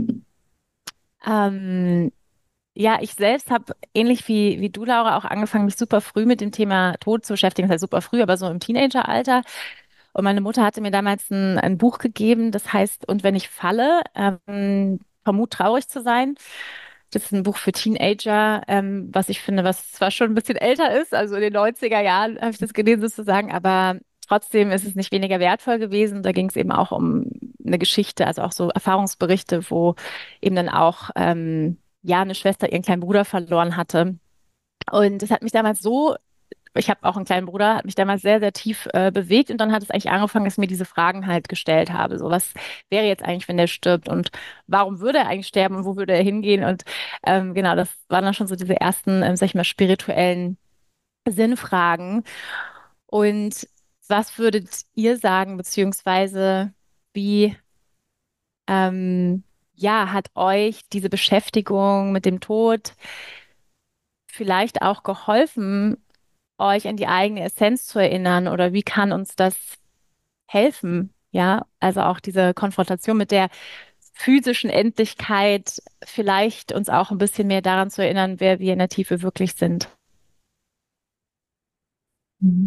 C: Ähm, ja, ich selbst habe ähnlich wie, wie du, Laura, auch angefangen, mich super früh mit dem Thema Tod zu beschäftigen. Das heißt super früh, aber so im Teenageralter. Und meine Mutter hatte mir damals ein, ein Buch gegeben, das heißt Und wenn ich falle, ähm, vom Mut traurig zu sein. Das ist ein Buch für Teenager, ähm, was ich finde, was zwar schon ein bisschen älter ist, also in den neunziger Jahren habe ich das gelesen sozusagen, aber trotzdem ist es nicht weniger wertvoll gewesen. Da ging es eben auch um eine Geschichte, also auch so Erfahrungsberichte, wo eben dann auch ähm, ja eine Schwester ihren kleinen Bruder verloren hatte. Und das hat mich damals so, ich habe auch einen kleinen Bruder, hat mich damals sehr, sehr tief äh, bewegt. Und dann hat es eigentlich angefangen, dass ich mir diese Fragen halt gestellt habe. So, was wäre jetzt eigentlich, wenn der stirbt? Und warum würde er eigentlich sterben und wo würde er hingehen? Und ähm, genau, das waren dann schon so diese ersten, ähm, sag ich mal, spirituellen Sinnfragen. Und was würdet ihr sagen, beziehungsweise wie, ähm, ja, hat euch diese Beschäftigung mit dem Tod vielleicht auch geholfen, euch an die eigene Essenz zu erinnern oder wie kann uns das helfen? Ja, also auch diese Konfrontation mit der physischen Endlichkeit, vielleicht uns auch ein bisschen mehr daran zu erinnern, wer wir in der Tiefe wirklich sind.
A: Mhm.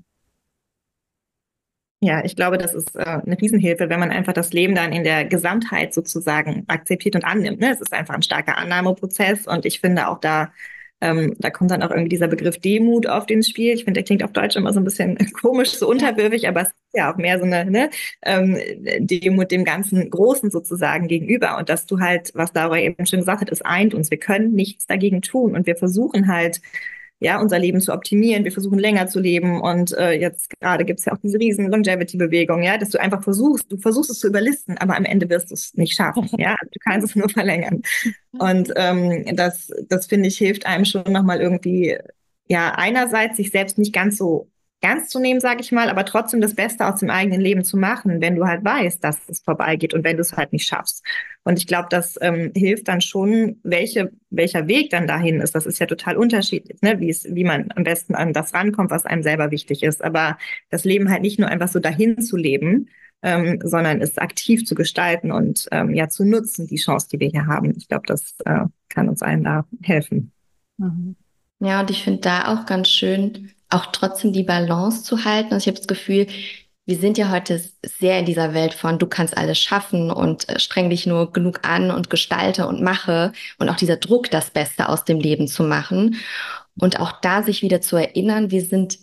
A: Ja, ich glaube, das ist äh, eine Riesenhilfe, wenn man einfach das Leben dann in der Gesamtheit sozusagen akzeptiert und annimmt. Ne? Es ist einfach ein starker Annahmeprozess und ich finde auch da, ähm, da kommt dann auch irgendwie dieser Begriff Demut oft ins Spiel. Ich finde, der klingt auf Deutsch immer so ein bisschen komisch, so unterwürfig, aber es ist ja auch mehr so eine ne, ähm, Demut dem ganzen Großen sozusagen gegenüber und dass du halt, was Laura eben schon gesagt hat, es eint uns. Wir können nichts dagegen tun und wir versuchen halt, ja, unser Leben zu optimieren. Wir versuchen länger zu leben und äh, jetzt gerade gibt es ja auch diese riesen Longevity-Bewegung, ja, dass du einfach versuchst, du versuchst es zu überlisten, aber am Ende wirst du es nicht schaffen, ja, du kannst es nur verlängern. Und ähm, das, das finde ich hilft einem schon nochmal irgendwie, ja, einerseits sich selbst nicht ganz so ernst zu nehmen, sage ich mal, aber trotzdem das Beste aus dem eigenen Leben zu machen, wenn du halt weißt, dass es vorbeigeht und wenn du es halt nicht schaffst. Und ich glaube, das ähm, hilft dann schon, welche, welcher Weg dann dahin ist. Das ist ja total unterschiedlich, ne? Wie es, wie man am besten an das rankommt, was einem selber wichtig ist. Aber das Leben halt nicht nur einfach so dahin zu leben, ähm, sondern es aktiv zu gestalten und ähm, ja zu nutzen, die Chance, die wir hier haben. Ich glaube, das äh, kann uns allen da helfen.
C: Mhm.
B: Ja, und ich finde da auch ganz schön, auch trotzdem die Balance zu halten. Also ich habe das Gefühl, wir sind ja heute sehr in dieser Welt von, du kannst alles schaffen und äh, streng dich nur genug an und gestalte und mache. Und auch dieser Druck, das Beste aus dem Leben zu machen. Und auch da sich wieder zu erinnern, wir sind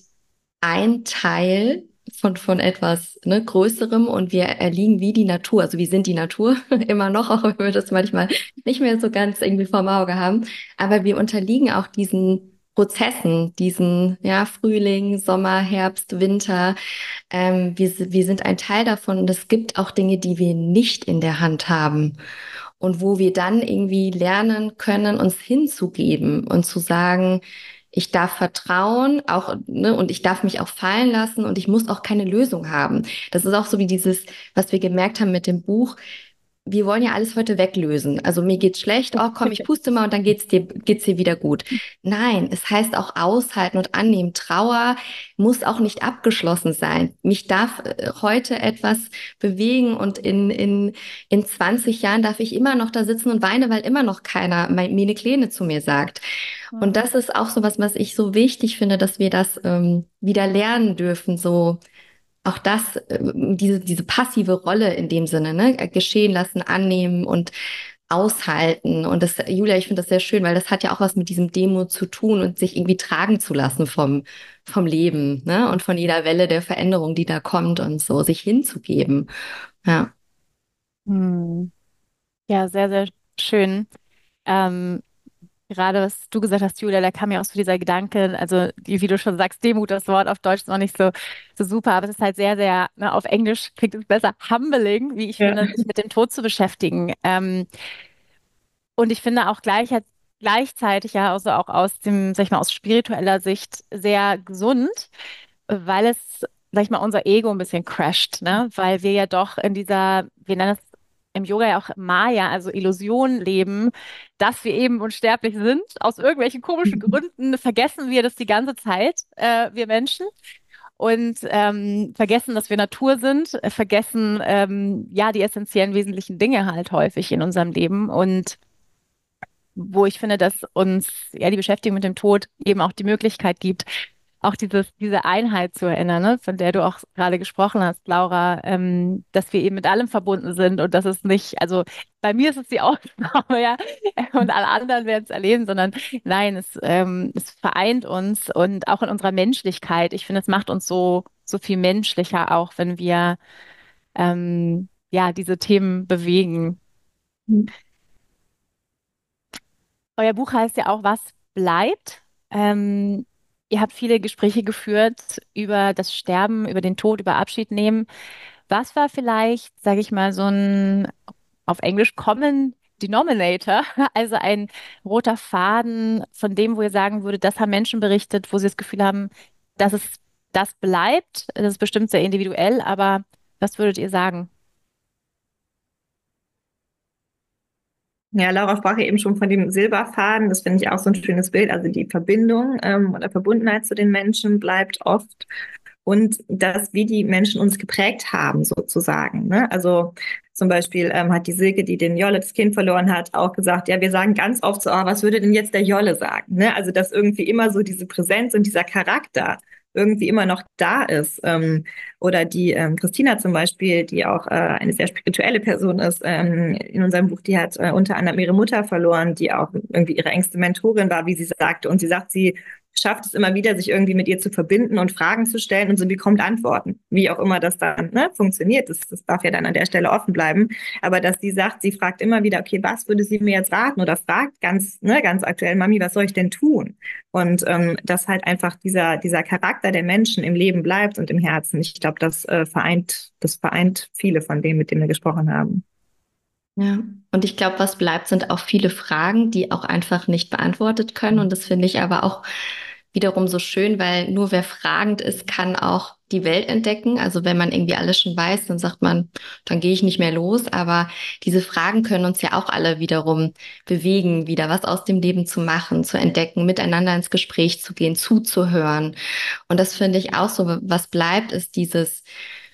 B: ein Teil von, von etwas ne, Größerem und wir erliegen wie die Natur. Also wir sind die Natur immer noch, auch wenn wir das manchmal nicht mehr so ganz irgendwie vorm Auge haben. Aber wir unterliegen auch diesen Prozessen, diesen ja, Frühling, Sommer, Herbst, Winter. Ähm, wir, si- wir sind ein Teil davon und es gibt auch Dinge, die wir nicht in der Hand haben. Und wo wir dann irgendwie lernen können, uns hinzugeben und zu sagen, ich darf vertrauen, auch, ne, und ich darf mich auch fallen lassen und ich muss auch keine Lösung haben. Das ist auch so wie dieses, was wir gemerkt haben mit dem Buch. Wir wollen ja alles heute weglösen. Also mir geht's schlecht, oh komm, ich puste mal und dann geht's dir, geht's dir wieder gut. Nein, es heißt auch aushalten und annehmen. Trauer muss auch nicht abgeschlossen sein. Mich darf äh, heute etwas bewegen und in, in, in zwanzig Jahren darf ich immer noch da sitzen und weine, weil immer noch keiner mein- mir eine Kleine zu mir sagt. Und das ist auch so was, was ich so wichtig finde, dass wir das ähm, wieder lernen dürfen, so auch das, äh, diese, diese passive Rolle in dem Sinne, ne, geschehen lassen, annehmen und aushalten. Und das, Julia, ich finde das sehr schön, weil das hat ja auch was mit diesem Demut zu tun und sich irgendwie tragen zu lassen vom, vom Leben, ne, und von jeder Welle der Veränderung, die da kommt und so, sich hinzugeben. Ja.
C: Hm. Ja, sehr, sehr schön. Ähm, Gerade was du gesagt hast, Julia, da kam mir auch so dieser Gedanke, also die, wie du schon sagst, Demut, das Wort auf Deutsch ist noch nicht so, so super, aber es ist halt sehr, sehr, ne, auf Englisch klingt es besser, humbling, wie ich
A: Ja.
C: finde, sich mit dem Tod zu beschäftigen. Ähm, und ich finde auch gleich, gleichzeitig ja also auch aus dem, sag ich mal, aus spiritueller Sicht sehr gesund, weil es, sag ich mal, unser Ego ein bisschen crasht, ne? Weil wir ja doch in dieser, wir nennen es im Yoga ja auch Maya, also Illusion leben, dass wir eben unsterblich sind. Aus irgendwelchen komischen Gründen vergessen wir das die ganze Zeit, äh, wir Menschen. Und ähm, vergessen, dass wir Natur sind, äh, vergessen ähm, ja die essentiellen wesentlichen Dinge halt häufig in unserem Leben. Und wo ich finde, dass uns ja die Beschäftigung mit dem Tod eben auch die Möglichkeit gibt, auch dieses, diese Einheit zu erinnern, ne, von der du auch gerade gesprochen hast, Laura, ähm, dass wir eben mit allem verbunden sind und dass es nicht, also bei mir ist es die Ausnahme, ja, und alle anderen werden es erleben, sondern nein, es, ähm, es vereint uns und auch in unserer Menschlichkeit. Ich finde, es macht uns so, so viel menschlicher, auch wenn wir ähm, ja diese Themen bewegen. Euer Buch heißt ja auch, was bleibt. Ähm, ihr habt viele Gespräche geführt über das Sterben, über den Tod, über Abschied nehmen. Was war vielleicht, sage ich mal, so ein auf Englisch Common Denominator, also ein roter Faden von dem, wo ihr sagen würdet, das haben Menschen berichtet, wo sie das Gefühl haben, dass es das bleibt. Das ist bestimmt sehr individuell, aber was würdet ihr sagen?
A: Ja, Laura sprach ja eben schon von dem Silberfaden. Das finde ich auch so ein schönes Bild. Also die Verbindung ähm, oder Verbundenheit zu den Menschen bleibt oft. Und das, wie die Menschen uns geprägt haben, sozusagen. Ne? Also zum Beispiel ähm, hat die Silke, die den Jolle, das Kind verloren hat, auch gesagt, ja, wir sagen ganz oft so, oh, was würde denn jetzt der Jolle sagen? Ne? Also dass irgendwie immer so diese Präsenz und dieser Charakter irgendwie immer noch da ist. Ähm, oder die ähm, Christina zum Beispiel, die auch äh, eine sehr spirituelle Person ist, ähm, in unserem Buch, die hat äh, unter anderem ihre Mutter verloren, die auch irgendwie ihre engste Mentorin war, wie sie sagte. Und sie sagt, sie schafft es immer wieder, sich irgendwie mit ihr zu verbinden und Fragen zu stellen und sie bekommt Antworten. Wie auch immer das dann ne, funktioniert, das, das darf ja dann an der Stelle offen bleiben. Aber dass sie sagt, sie fragt immer wieder, okay, was würde sie mir jetzt raten? Oder fragt ganz, ne, ganz aktuell, Mami, was soll ich denn tun? Und ähm, dass halt einfach dieser, dieser Charakter der Menschen im Leben bleibt und im Herzen. Ich glaube, das äh, vereint, das vereint viele von denen, mit denen wir gesprochen haben.
B: Ja, und ich glaube, was bleibt, sind auch viele Fragen, die auch einfach nicht beantwortet können. Und das finde ich aber auch wiederum so schön, weil nur wer fragend ist, kann auch die Welt entdecken. Also wenn man irgendwie alles schon weiß, dann sagt man, dann gehe ich nicht mehr los. Aber diese Fragen können uns ja auch alle wiederum bewegen, wieder was aus dem Leben zu machen, zu entdecken, miteinander ins Gespräch zu gehen, zuzuhören. Und das finde ich auch so, was bleibt, ist dieses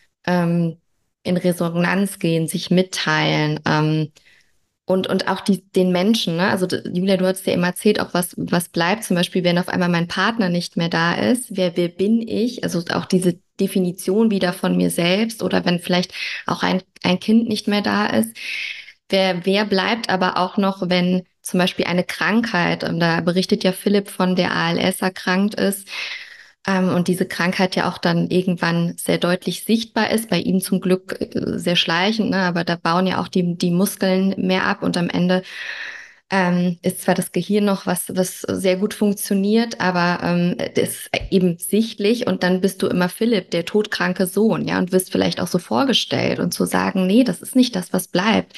B: ähm, in Resonanz gehen, sich mitteilen, ähm, und, und auch die, den Menschen, ne? Also d- Julia, du hast ja immer erzählt, auch was, was bleibt, zum Beispiel, wenn auf einmal mein Partner nicht mehr da ist, wer, wer bin ich? Also auch diese Definition wieder von mir selbst oder wenn vielleicht auch ein, ein Kind nicht mehr da ist. Wer, wer bleibt aber auch noch, wenn zum Beispiel eine Krankheit, und da berichtet ja Philipp von, der A L S erkrankt ist, ähm, und diese Krankheit ja auch dann irgendwann sehr deutlich sichtbar ist, bei ihm zum Glück äh, sehr schleichend, ne? Aber da bauen ja auch die, die Muskeln mehr ab und am Ende ähm, ist zwar das Gehirn noch was, was sehr gut funktioniert, aber ähm, das ist eben sichtlich und dann bist du immer Philipp, der todkranke Sohn, ja, und wirst vielleicht auch so vorgestellt und zu sagen, nee, das ist nicht das, was bleibt.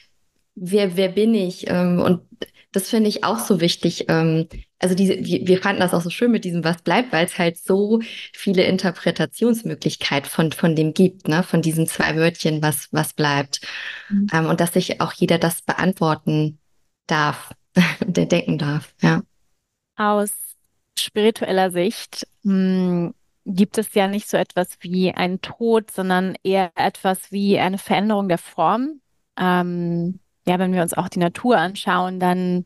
B: Wer, wer bin ich? Ähm, und das finde ich auch so wichtig. Ähm, also diese, wir, wir fanden das auch so schön mit diesem Was bleibt, weil es halt so viele Interpretationsmöglichkeiten von, von dem gibt, ne? Von diesen zwei Wörtchen, was, was bleibt.
A: Mhm.
B: Ähm, und dass sich auch jeder das beantworten darf, der denken darf, ja.
C: Aus spiritueller Sicht, mh, gibt es ja nicht so etwas wie einen Tod, sondern eher etwas wie eine Veränderung der Form. Ähm, ja, wenn wir uns auch die Natur anschauen, dann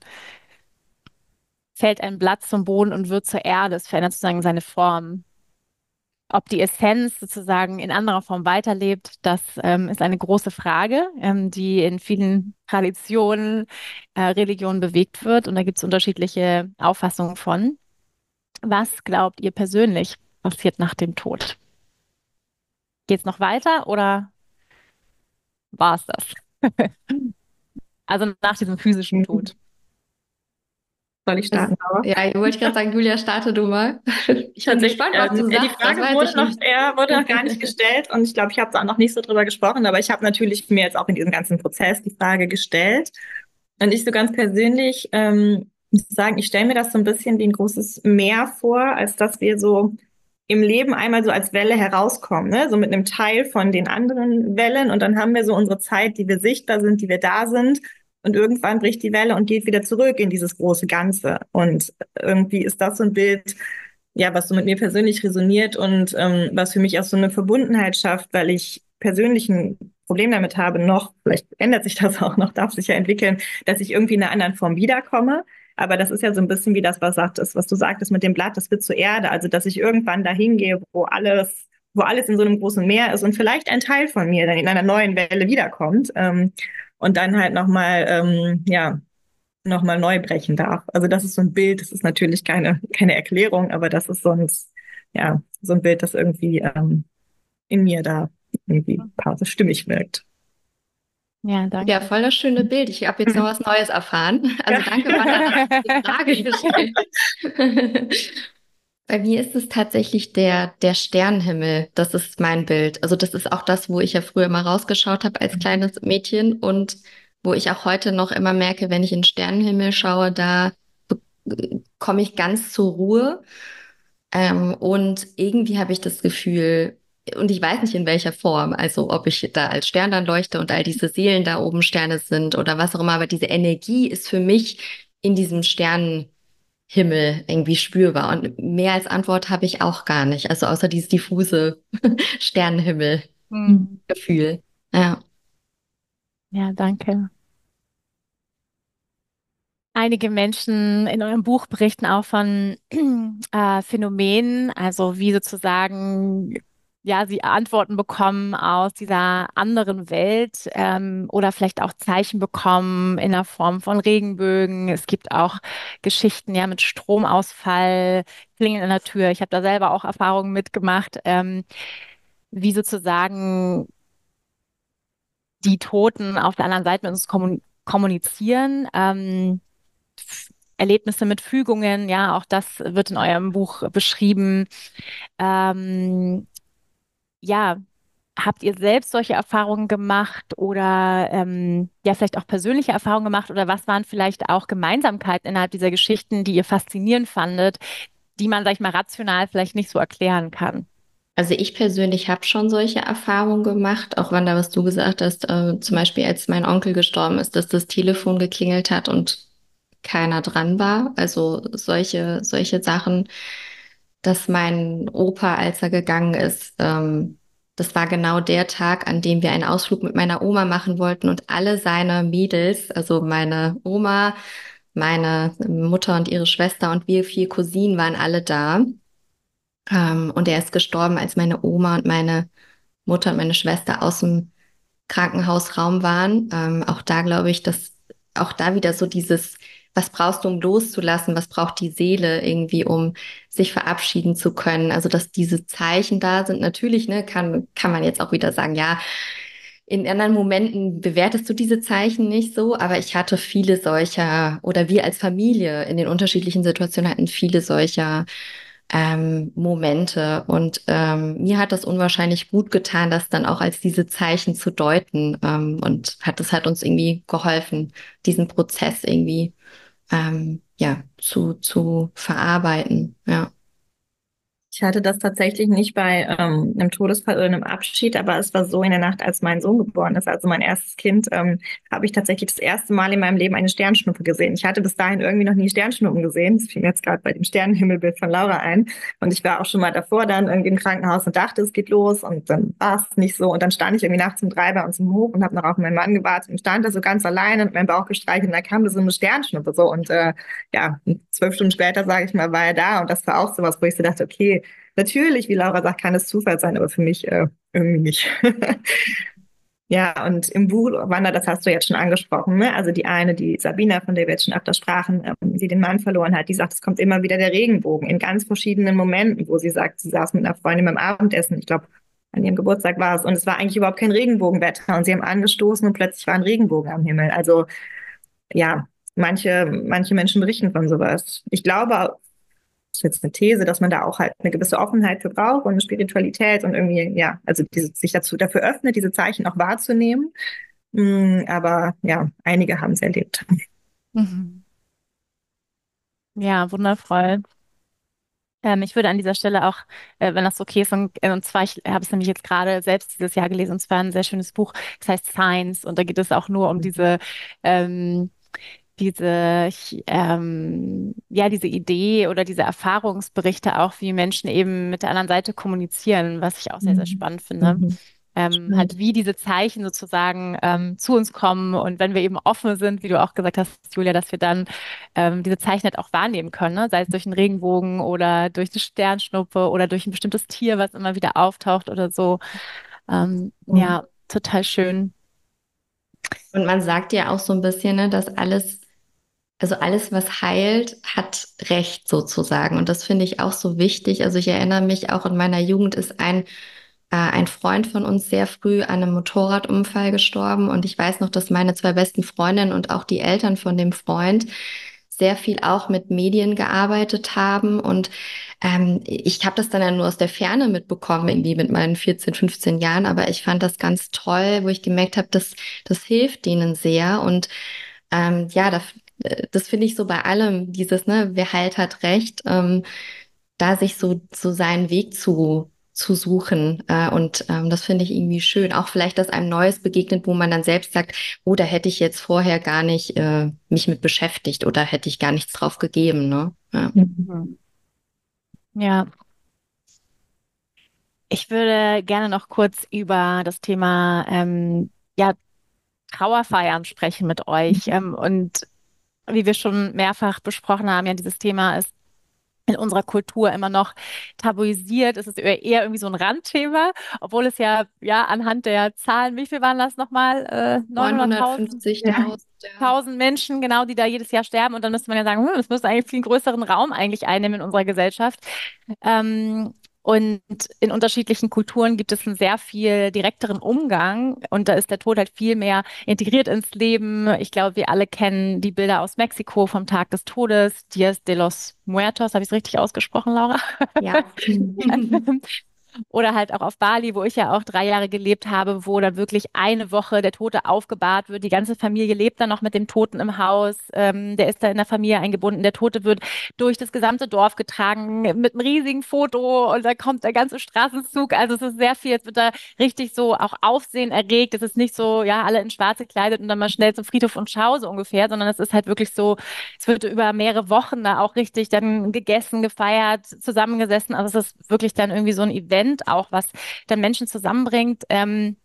C: fällt ein Blatt zum Boden und wird zur Erde. Es verändert sozusagen seine Form. Ob die Essenz sozusagen in anderer Form weiterlebt, das ähm, ist eine große Frage, ähm, die in vielen Traditionen, äh, Religionen bewegt wird. Und da gibt es unterschiedliche Auffassungen von. Was glaubt ihr persönlich passiert nach dem Tod? Geht es noch weiter oder war es das? Also nach diesem physischen Tod.
A: Soll ich
B: Das,
A: starten, Laura?
B: ja, ich wollte gerade sagen, Julia, starte du mal. Ich bin
A: Tatsächlich,
B: gespannt, was
A: ähm,
B: du
A: ja, die
B: sagst, das
A: Frage
B: weiß
A: wurde
B: ich
A: noch,
B: nicht.
A: ja, wurde noch gar nicht gestellt und ich glaube, ich habe da noch nicht so drüber gesprochen, aber ich habe natürlich mir jetzt auch in diesem ganzen Prozess die Frage gestellt. Und ich so ganz persönlich ähm, muss sagen, ich stelle mir das so ein bisschen wie ein großes Meer vor, als dass wir so im Leben einmal so als Welle herauskommen, ne? So mit einem Teil von den anderen Wellen und dann haben wir so unsere Zeit, die wir sichtbar sind, die wir da sind. Und irgendwann bricht die Welle und geht wieder zurück in dieses große Ganze. Und irgendwie ist das so ein Bild, ja, was so mit mir persönlich resoniert und ähm, was für mich auch so eine Verbundenheit schafft, weil ich persönlich ein Problem damit habe, noch, vielleicht ändert sich das auch noch, darf sich ja entwickeln, dass ich irgendwie in einer anderen Form wiederkomme. Aber das ist ja so ein bisschen wie das, was sagt, ist, was du sagtest mit dem Blatt, das wird zur Erde. Also, dass ich irgendwann dahin gehe, wo alles, wo alles in so einem großen Meer ist und vielleicht ein Teil von mir dann in einer neuen Welle wiederkommt. Ähm, und dann halt nochmal, ähm, ja, nochmal neu brechen darf. Also das ist so ein Bild, das ist natürlich keine, keine Erklärung, aber das ist sonst, ja, so ein Bild, das irgendwie ähm, in mir da irgendwie stimmig wirkt.
C: Ja, danke.
B: Ja, voll das schöne Bild. Ich habe jetzt noch was Neues erfahren. Also danke, Wanda, dass du die Frage gestellt hast. Bei mir ist es tatsächlich der, der Sternenhimmel. Das ist mein Bild. Also das ist auch das, wo ich ja früher mal rausgeschaut habe als kleines Mädchen und wo ich auch heute noch immer merke, wenn ich in den Sternenhimmel schaue, da be- komme ich ganz zur Ruhe. Ähm, und irgendwie habe ich das Gefühl, und ich weiß nicht in welcher Form, also ob ich da als Stern dann leuchte und all diese Seelen da oben Sterne sind oder was auch immer, aber diese Energie ist für mich in diesem Sternenhimmel irgendwie spürbar. Und mehr als Antwort habe ich auch gar nicht. Also außer dieses diffuse
C: Hm.
B: Sternenhimmel-Gefühl. Ja.
C: Ja, danke. Einige Menschen in eurem Buch berichten auch von äh, Phänomenen, also wie sozusagen, ja, sie Antworten bekommen aus dieser anderen Welt ähm, oder vielleicht auch Zeichen bekommen in der Form von Regenbögen. Es gibt auch Geschichten, ja, mit Stromausfall, Klingeln an der Tür. Ich habe da selber auch Erfahrungen mitgemacht, ähm, wie sozusagen die Toten auf der anderen Seite mit uns kommun kommunizieren. Ähm, Erlebnisse mit Fügungen, ja, auch das wird in eurem Buch beschrieben. Ähm, ja, habt ihr selbst solche Erfahrungen gemacht oder ähm, ja, vielleicht auch persönliche Erfahrungen gemacht oder was waren vielleicht auch Gemeinsamkeiten innerhalb dieser Geschichten, die ihr faszinierend fandet, die man, sag ich mal, rational vielleicht nicht so erklären kann?
B: Also ich persönlich habe schon solche Erfahrungen gemacht, auch Wanda, was du gesagt hast, äh, zum Beispiel als mein Onkel gestorben ist, dass das Telefon geklingelt hat und keiner dran war. Also solche, solche Sachen, dass mein Opa, als er gegangen ist, ähm, das war genau der Tag, an dem wir einen Ausflug mit meiner Oma machen wollten und alle seine Mädels, also meine Oma, meine Mutter und ihre Schwester und wir vier Cousinen waren alle da. Ähm, und er ist gestorben, als meine Oma und meine Mutter und meine Schwester aus dem Krankenhausraum waren. Ähm, auch da glaube ich, dass auch da wieder so dieses, was brauchst du, um loszulassen? Was braucht die Seele irgendwie, um sich verabschieden zu können? Also, dass diese Zeichen da sind. Natürlich, ne, kann, kann man jetzt auch wieder sagen, ja, in anderen Momenten bewertest du diese Zeichen nicht so, aber ich hatte viele solcher, oder wir als Familie in den unterschiedlichen Situationen hatten viele solcher ähm, Momente. Und ähm, mir hat das unwahrscheinlich gut getan, das dann auch als diese Zeichen zu deuten. Ähm, und hat das hat uns irgendwie geholfen, diesen Prozess irgendwie ähm, ja zu zu verarbeiten. Ja.
A: Ich hatte das tatsächlich nicht bei ähm, einem Todesfall oder einem Abschied, aber es war so in der Nacht, als mein Sohn geboren ist, also mein erstes Kind, ähm, habe ich tatsächlich das erste Mal in meinem Leben eine Sternschnuppe gesehen. Ich hatte bis dahin irgendwie noch nie Sternschnuppen gesehen. Das fiel mir jetzt gerade bei dem Sternenhimmelbild von Laura ein. Und ich war auch schon mal davor dann irgendwie im Krankenhaus und dachte, es geht los. Und dann war es nicht so. Und dann stand ich irgendwie nachts um drei bei uns im Hof und habe noch auf meinen Mann gewartet und stand da so ganz alleine und mein Bauch gestreichelt. Und da kam da so eine Sternschnuppe so. Und äh, ja, zwölf Stunden später, sage ich mal, war er da. Und das war auch sowas, wo ich so dachte, okay, natürlich, wie Laura sagt, kann es Zufall sein, aber für mich äh, irgendwie nicht. Ja, und im Buch, Wanda, das hast du jetzt schon angesprochen, ne? Also die eine, die Sabina, von der wir jetzt schon öfter sprachen, ähm, die den Mann verloren hat, die sagt, es kommt immer wieder der Regenbogen in ganz verschiedenen Momenten, wo sie sagt, sie saß mit einer Freundin beim Abendessen, ich glaube, an ihrem Geburtstag war es, und es war eigentlich überhaupt kein Regenbogenwetter und sie haben angestoßen und plötzlich war ein Regenbogen am Himmel. Also ja, manche, manche Menschen berichten von sowas. Ich glaube, das ist jetzt eine These, dass man da auch halt eine gewisse Offenheit für braucht und eine Spiritualität und irgendwie, ja, also diese, sich dazu dafür öffnet, diese Zeichen auch wahrzunehmen. Mm, aber ja, einige haben es erlebt.
C: Mhm. Ja, wundervoll. Ähm, ich würde an dieser Stelle auch, äh, wenn das okay ist, und, äh, und zwar, ich habe es nämlich jetzt gerade selbst dieses Jahr gelesen, und zwar ein sehr schönes Buch, das heißt Science, und da geht es auch nur um diese, ähm, diese, ich, ähm, ja, diese Idee oder diese Erfahrungsberichte auch, wie Menschen eben mit der anderen Seite kommunizieren, was ich auch sehr, sehr
A: Mhm.
C: spannend finde.
A: Mhm.
C: Ähm, halt, wie diese Zeichen sozusagen ähm, zu uns kommen und wenn wir eben offen sind, wie du auch gesagt hast, Julia, dass wir dann ähm, diese Zeichen halt auch wahrnehmen können, ne? Sei es durch einen Regenbogen oder durch eine Sternschnuppe oder durch ein bestimmtes Tier, was immer wieder auftaucht oder so. Ähm,
A: Mhm.
C: ja, total schön.
B: Und man sagt ja auch so ein bisschen, ne, dass alles, also alles, was heilt, hat Recht sozusagen. Und das finde ich auch so wichtig. Also ich erinnere mich auch in meiner Jugend ist ein äh, ein Freund von uns sehr früh an einem Motorradunfall gestorben. Und ich weiß noch, dass meine zwei besten Freundinnen und auch die Eltern von dem Freund sehr viel auch mit Medien gearbeitet haben. Und ähm, ich habe das dann ja nur aus der Ferne mitbekommen, irgendwie mit meinen vierzehn, fünfzehn Jahren. Aber ich fand das ganz toll, wo ich gemerkt habe, dass das hilft denen sehr. Und ähm, ja, das, das finde ich so bei allem, dieses, ne, wer heilt, hat recht, ähm, da sich so, so seinen Weg zu zu suchen. Äh, und ähm, das finde ich irgendwie schön. Auch vielleicht, dass einem Neues begegnet, wo man dann selbst sagt, oh, da hätte ich jetzt vorher gar nicht äh, mich mit beschäftigt oder hätte ich gar nichts drauf gegeben. Ne? Ja.
C: Mhm. Ja. Ich würde gerne noch kurz über das Thema ähm, ja, Trauerfeiern sprechen mit euch. Ähm, und wie wir schon mehrfach besprochen haben, ja, dieses Thema ist in unserer Kultur immer noch tabuisiert. Es ist eher eher irgendwie so ein Randthema, obwohl es ja, ja, anhand der Zahlen, wie viel waren das nochmal? Äh, neunhunderttausend?
B: neunhundertfünfzigtausend. Ja.
C: Tausend Menschen, genau, die da jedes Jahr sterben. Und dann müsste man ja sagen, hm, das müsste eigentlich viel größeren Raum eigentlich einnehmen in unserer Gesellschaft. Ähm, und in unterschiedlichen Kulturen gibt es einen sehr viel direkteren Umgang. Und da ist der Tod halt viel mehr integriert ins Leben. Ich glaube, wir alle kennen die Bilder aus Mexiko vom Tag des Todes, Dias de los Muertos. Habe ich es richtig ausgesprochen, Laura?
B: Ja.
C: Oder halt auch auf Bali, wo ich ja auch drei Jahre gelebt habe, wo dann wirklich eine Woche der Tote aufgebahrt wird. Die ganze Familie lebt dann noch mit dem Toten im Haus. Ähm, der ist da in der Familie eingebunden. Der Tote wird durch das gesamte Dorf getragen mit einem riesigen Foto und da kommt der ganze Straßenzug. Also es ist sehr viel. Es wird da richtig so auch Aufsehen erregt. Es ist nicht so, ja, alle in Schwarz gekleidet und dann mal schnell zum Friedhof und schau so ungefähr, sondern es ist halt wirklich so, es wird über mehrere Wochen da auch richtig dann gegessen, gefeiert, zusammengesessen. Also es ist wirklich dann irgendwie so ein Event auch, was dann Menschen zusammenbringt. Ähm,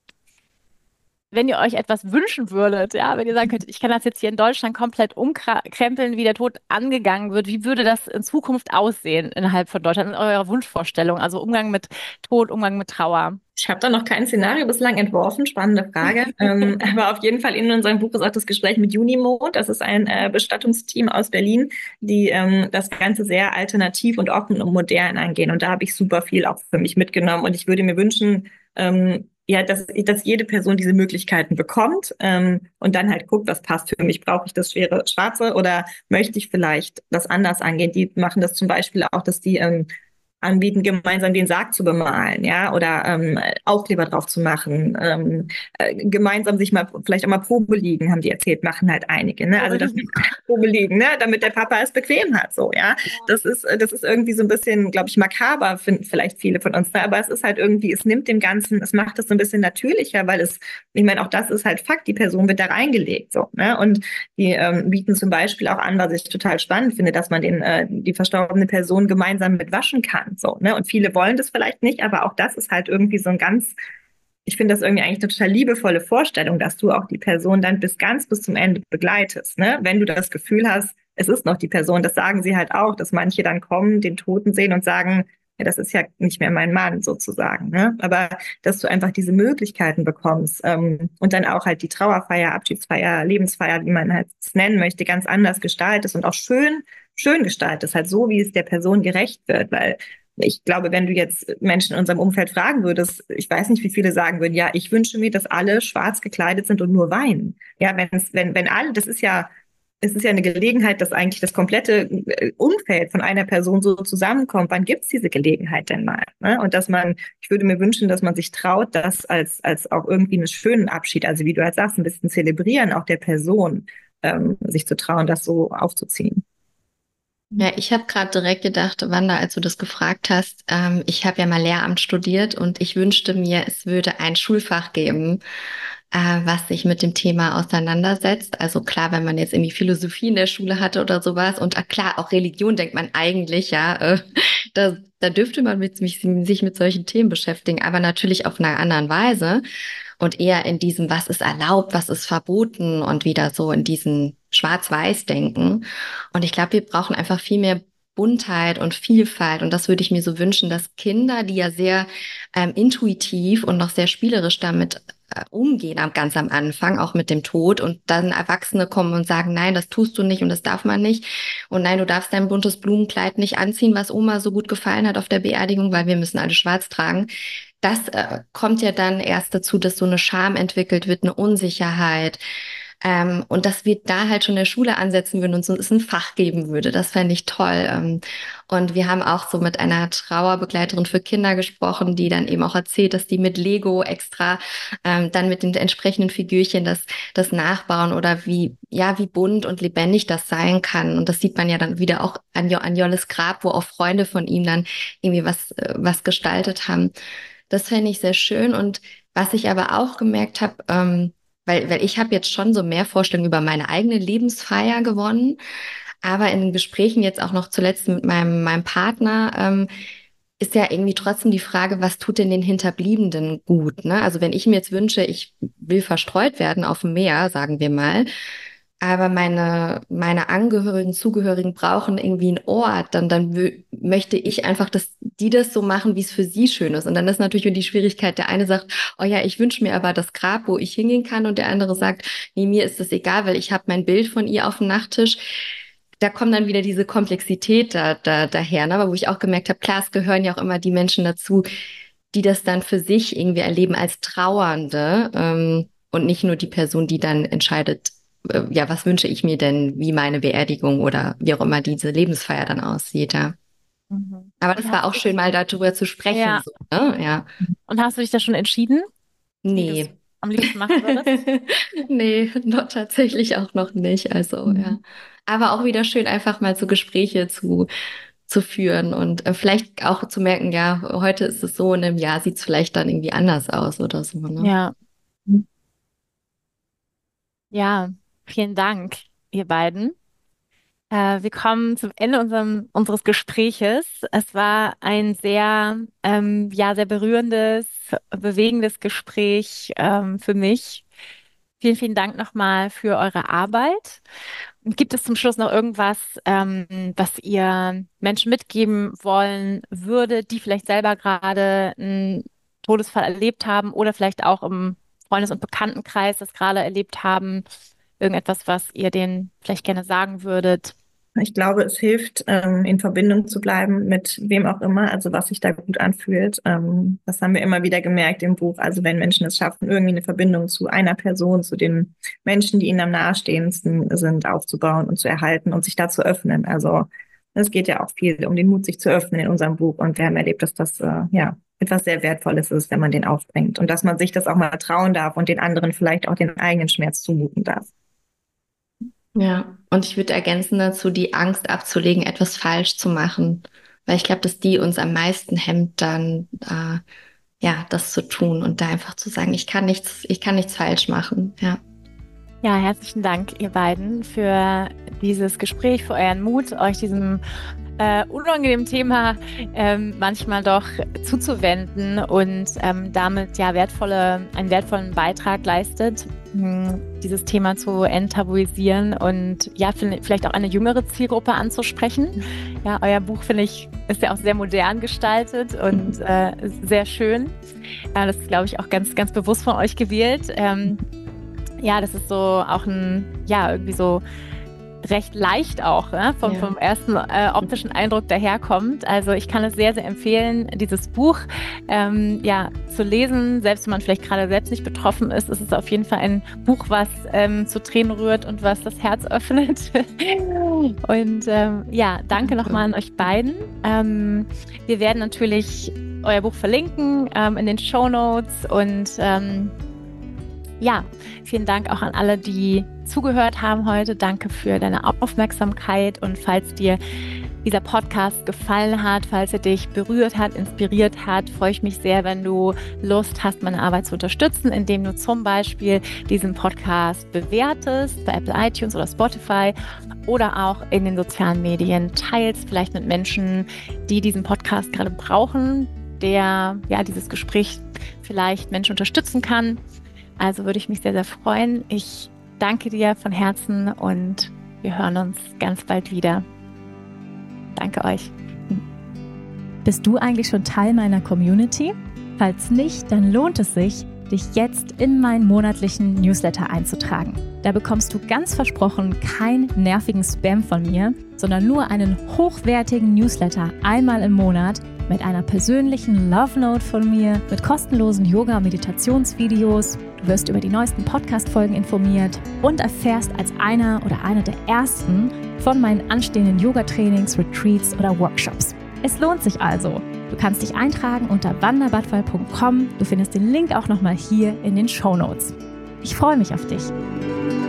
C: wenn ihr euch etwas wünschen würdet, ja, wenn ihr sagen könntet, ich kann das jetzt hier in Deutschland komplett umkrempeln, wie der Tod angegangen wird, wie würde das in Zukunft aussehen innerhalb von Deutschland, in eurer Wunschvorstellung? Also Umgang mit Tod, Umgang mit Trauer.
A: Ich habe da noch kein Szenario bislang entworfen, spannende Frage. ähm, aber auf jeden Fall in unserem Buch ist auch das Gespräch mit Unimod. Das ist ein äh, Bestattungsteam aus Berlin, die ähm, das Ganze sehr alternativ und offen und modern angehen. Und da habe ich super viel auch für mich mitgenommen. Und ich würde mir wünschen, ähm, ja, dass, dass jede Person diese Möglichkeiten bekommt ähm, und dann halt guckt, was passt für mich. Brauche ich das schwere Schwarze oder möchte ich vielleicht das anders angehen? Die machen das zum Beispiel auch, dass die ähm, anbieten, gemeinsam den Sarg zu bemalen, ja, oder ähm, Aufkleber drauf zu machen, ähm, äh, gemeinsam sich mal vielleicht auch mal Probe liegen, haben die erzählt, machen halt einige, ne? Also das Probe liegen, ne, damit der Papa es bequem hat, so, ja. Das ist, das ist irgendwie so ein bisschen, glaube ich, makaber, finden vielleicht viele von uns, ne? Aber es ist halt irgendwie, es nimmt dem Ganzen, es macht es so ein bisschen natürlicher, weil es, ich meine, auch das ist halt Fakt, die Person wird da reingelegt, so, ne? Und die ähm, bieten zum Beispiel auch an, was ich total spannend finde, dass man den, äh, die verstorbene Person gemeinsam mit waschen kann. So, ne? Und viele wollen das vielleicht nicht, aber auch das ist halt irgendwie so ein ganz, ich finde das irgendwie eigentlich eine total liebevolle Vorstellung, dass du auch die Person dann bis ganz bis zum Ende begleitest. Ne? Wenn du das Gefühl hast, es ist noch die Person, das sagen sie halt auch, dass manche dann kommen, den Toten sehen und sagen, ja, das ist ja nicht mehr mein Mann sozusagen. Ne? Aber dass du einfach diese Möglichkeiten bekommst ähm, und dann auch halt die Trauerfeier, Abschiedsfeier, Lebensfeier, wie man halt es nennen möchte, ganz anders gestaltest und auch schön, schön gestaltest, halt so, wie es der Person gerecht wird, weil ich glaube, wenn du jetzt Menschen in unserem Umfeld fragen würdest, ich weiß nicht, wie viele sagen würden, ja, ich wünsche mir, dass alle schwarz gekleidet sind und nur weinen. Ja, wenn es, wenn, wenn alle, das ist ja, es ist ja eine Gelegenheit, dass eigentlich das komplette Umfeld von einer Person so zusammenkommt. Wann gibt's diese Gelegenheit denn mal? Ne? Und dass man, ich würde mir wünschen, dass man sich traut, das als, als auch irgendwie einen schönen Abschied, also wie du halt sagst, ein bisschen zelebrieren, auch der Person, ähm, sich zu trauen, das so aufzuziehen.
B: Ja, ich habe gerade direkt gedacht, Wanda, als du das gefragt hast, ähm, ich habe ja mal Lehramt studiert und ich wünschte mir, es würde ein Schulfach geben, äh, was sich mit dem Thema auseinandersetzt. Also klar, wenn man jetzt irgendwie Philosophie in der Schule hatte oder sowas und äh, klar, auch Religion denkt man eigentlich, ja, äh, da, da dürfte man mit, sich, sich mit solchen Themen beschäftigen, aber natürlich auf einer anderen Weise und eher in diesem, was ist erlaubt, was ist verboten und wieder so in diesen Schwarz-Weiß-Denken. Und ich glaube, wir brauchen einfach viel mehr Buntheit und Vielfalt. Und das würde ich mir so wünschen, dass Kinder, die ja sehr ähm, intuitiv und noch sehr spielerisch damit äh, umgehen, am, ganz am Anfang, auch mit dem Tod, und dann Erwachsene kommen und sagen, nein, das tust du nicht und das darf man nicht. Und nein, du darfst dein buntes Blumenkleid nicht anziehen, was Oma so gut gefallen hat auf der Beerdigung, weil wir müssen alle schwarz tragen. Das äh, kommt ja dann erst dazu, dass so eine Scham entwickelt wird, eine Unsicherheit. Ähm, und dass wir da halt schon in der Schule ansetzen würden und so es ein Fach geben würde. Das fände ich toll. Ähm, und wir haben auch so mit einer Trauerbegleiterin für Kinder gesprochen, die dann eben auch erzählt, dass die mit Lego extra ähm, dann mit den entsprechenden Figürchen das, das nachbauen oder wie, ja, wie bunt und lebendig das sein kann. Und das sieht man ja dann wieder auch an, jo- an Jolles Grab, wo auch Freunde von ihm dann irgendwie was, äh, was gestaltet haben. Das fände ich sehr schön. Und was ich aber auch gemerkt habe, ähm, weil, weil ich habe jetzt schon so mehr Vorstellungen über meine eigene Lebensfeier gewonnen, aber in den Gesprächen jetzt auch noch zuletzt mit meinem, meinem Partner ähm, ist ja irgendwie trotzdem die Frage, was tut denn den Hinterbliebenen gut, ne? Also wenn ich mir jetzt wünsche, ich will verstreut werden auf dem Meer, sagen wir mal, aber meine, meine Angehörigen, Zugehörigen brauchen irgendwie einen Ort, dann, dann wö- möchte ich einfach, dass die das so machen, wie es für sie schön ist. Und dann ist natürlich wieder die Schwierigkeit, der eine sagt, oh ja, ich wünsche mir aber das Grab, wo ich hingehen kann, und der andere sagt, nee, mir ist das egal, weil ich habe mein Bild von ihr auf dem Nachttisch. Da kommt dann wieder diese Komplexität da, da, daher, ne? Aber wo ich auch gemerkt habe, klar, es gehören ja auch immer die Menschen dazu, die das dann für sich irgendwie erleben als Trauernde, ähm, und nicht nur die Person, die dann entscheidet, äh, ja, was wünsche ich mir denn, wie meine Beerdigung oder wie auch immer diese Lebensfeier dann aussieht, ja.
C: Mhm.
B: Aber
C: Und
B: das war
C: hast
B: auch
C: du
B: schön,
C: dich,
B: mal darüber zu sprechen,
C: ja,
B: so, ne? Ja.
C: und hast du dich da schon entschieden, wie du es
B: Nee.
C: am liebsten machen würdest?
B: Nee, noch tatsächlich auch noch nicht. Also, ja.
C: Mhm.
B: Aber auch wieder schön, einfach mal so Gespräche zu, zu führen und äh, vielleicht auch zu merken, ja, heute ist es so und im Jahr sieht es vielleicht dann irgendwie anders aus oder so, ne?
C: Ja, ja, vielen Dank, ihr beiden. Äh, wir kommen zum Ende unserem, unseres Gespräches. Es war ein sehr, ähm, ja, sehr berührendes, bewegendes Gespräch, ähm, für mich. Vielen, vielen Dank nochmal für eure Arbeit. Und gibt es zum Schluss noch irgendwas, ähm, was ihr Menschen mitgeben wollen würdet, die vielleicht selber gerade einen Todesfall erlebt haben oder vielleicht auch im Freundes- und Bekanntenkreis das gerade erlebt haben? Irgendetwas, was ihr denen vielleicht gerne sagen würdet?
A: Ich glaube, es hilft, ähm, in Verbindung zu bleiben mit wem auch immer, also was sich da gut anfühlt. Ähm, das haben wir immer wieder gemerkt im Buch. Also wenn Menschen es schaffen, irgendwie eine Verbindung zu einer Person, zu den Menschen, die ihnen am nahestehendsten sind, aufzubauen und zu erhalten und sich da zu öffnen. Also es geht ja auch viel um den Mut, sich zu öffnen in unserem Buch. Und wir haben erlebt, dass das äh, ja etwas sehr Wertvolles ist, wenn man den aufbringt. Und dass man sich das auch mal trauen darf und den anderen vielleicht auch den eigenen Schmerz zumuten darf.
B: Ja, und ich würde ergänzen dazu, die Angst abzulegen, etwas falsch zu machen, weil ich glaube, dass die uns am meisten hemmt, dann äh, ja, das zu tun und da einfach zu sagen, ich kann nichts, ich kann nichts falsch machen. Ja.
C: Ja, herzlichen Dank, ihr beiden, für dieses Gespräch, für euren Mut, euch diesem äh, unangenehmen Thema ähm, manchmal doch zuzuwenden und ähm, damit ja wertvolle, einen wertvollen Beitrag leistet, mh, dieses Thema zu enttabuisieren und ja, vielleicht auch eine jüngere Zielgruppe anzusprechen. Ja, euer Buch, finde ich, ist ja auch sehr modern gestaltet und äh, sehr schön. Äh, das ist, glaube ich, auch ganz, ganz bewusst von euch gewählt. Ähm, Ja, das ist so auch ein, ja, irgendwie so recht leicht auch, ne? vom,
B: Ja.
C: vom ersten äh, optischen Eindruck daherkommt. Also ich kann es sehr, sehr empfehlen, dieses Buch ähm, ja, zu lesen. Selbst wenn man vielleicht gerade selbst nicht betroffen ist, ist es auf jeden Fall ein Buch, was ähm, zu Tränen rührt und was das Herz öffnet. Und ähm, ja, danke nochmal an euch beiden. Ähm, wir werden natürlich euer Buch verlinken ähm, in den Shownotes und ähm, ja, vielen Dank auch an alle, die zugehört haben heute. Danke für deine Aufmerksamkeit. Und falls dir dieser Podcast gefallen hat, falls er dich berührt hat, inspiriert hat, freue ich mich sehr, wenn du Lust hast, meine Arbeit zu unterstützen, indem du zum Beispiel diesen Podcast bewertest bei Apple iTunes oder Spotify oder auch in den sozialen Medien teilst, vielleicht mit Menschen, die diesen Podcast gerade brauchen, der ja dieses Gespräch vielleicht Menschen unterstützen kann. Also würde ich mich sehr, sehr freuen. Ich danke dir von Herzen und wir hören uns ganz bald wieder. Danke euch.
D: Bist du eigentlich schon Teil meiner Community? Falls nicht, dann lohnt es sich, dich jetzt in meinen monatlichen Newsletter einzutragen. Da bekommst du ganz versprochen keinen nervigen Spam von mir, sondern nur einen hochwertigen Newsletter einmal im Monat mit einer persönlichen Love Note von mir, mit kostenlosen Yoga- und Meditationsvideos. Du wirst über die neuesten Podcast-Folgen informiert und erfährst als einer oder eine der ersten von meinen anstehenden Yoga-Trainings, Retreats oder Workshops. Es lohnt sich also. Du kannst dich eintragen unter wanda badwal punkt com. Du findest den Link auch nochmal hier in den Shownotes. Ich freue mich auf dich.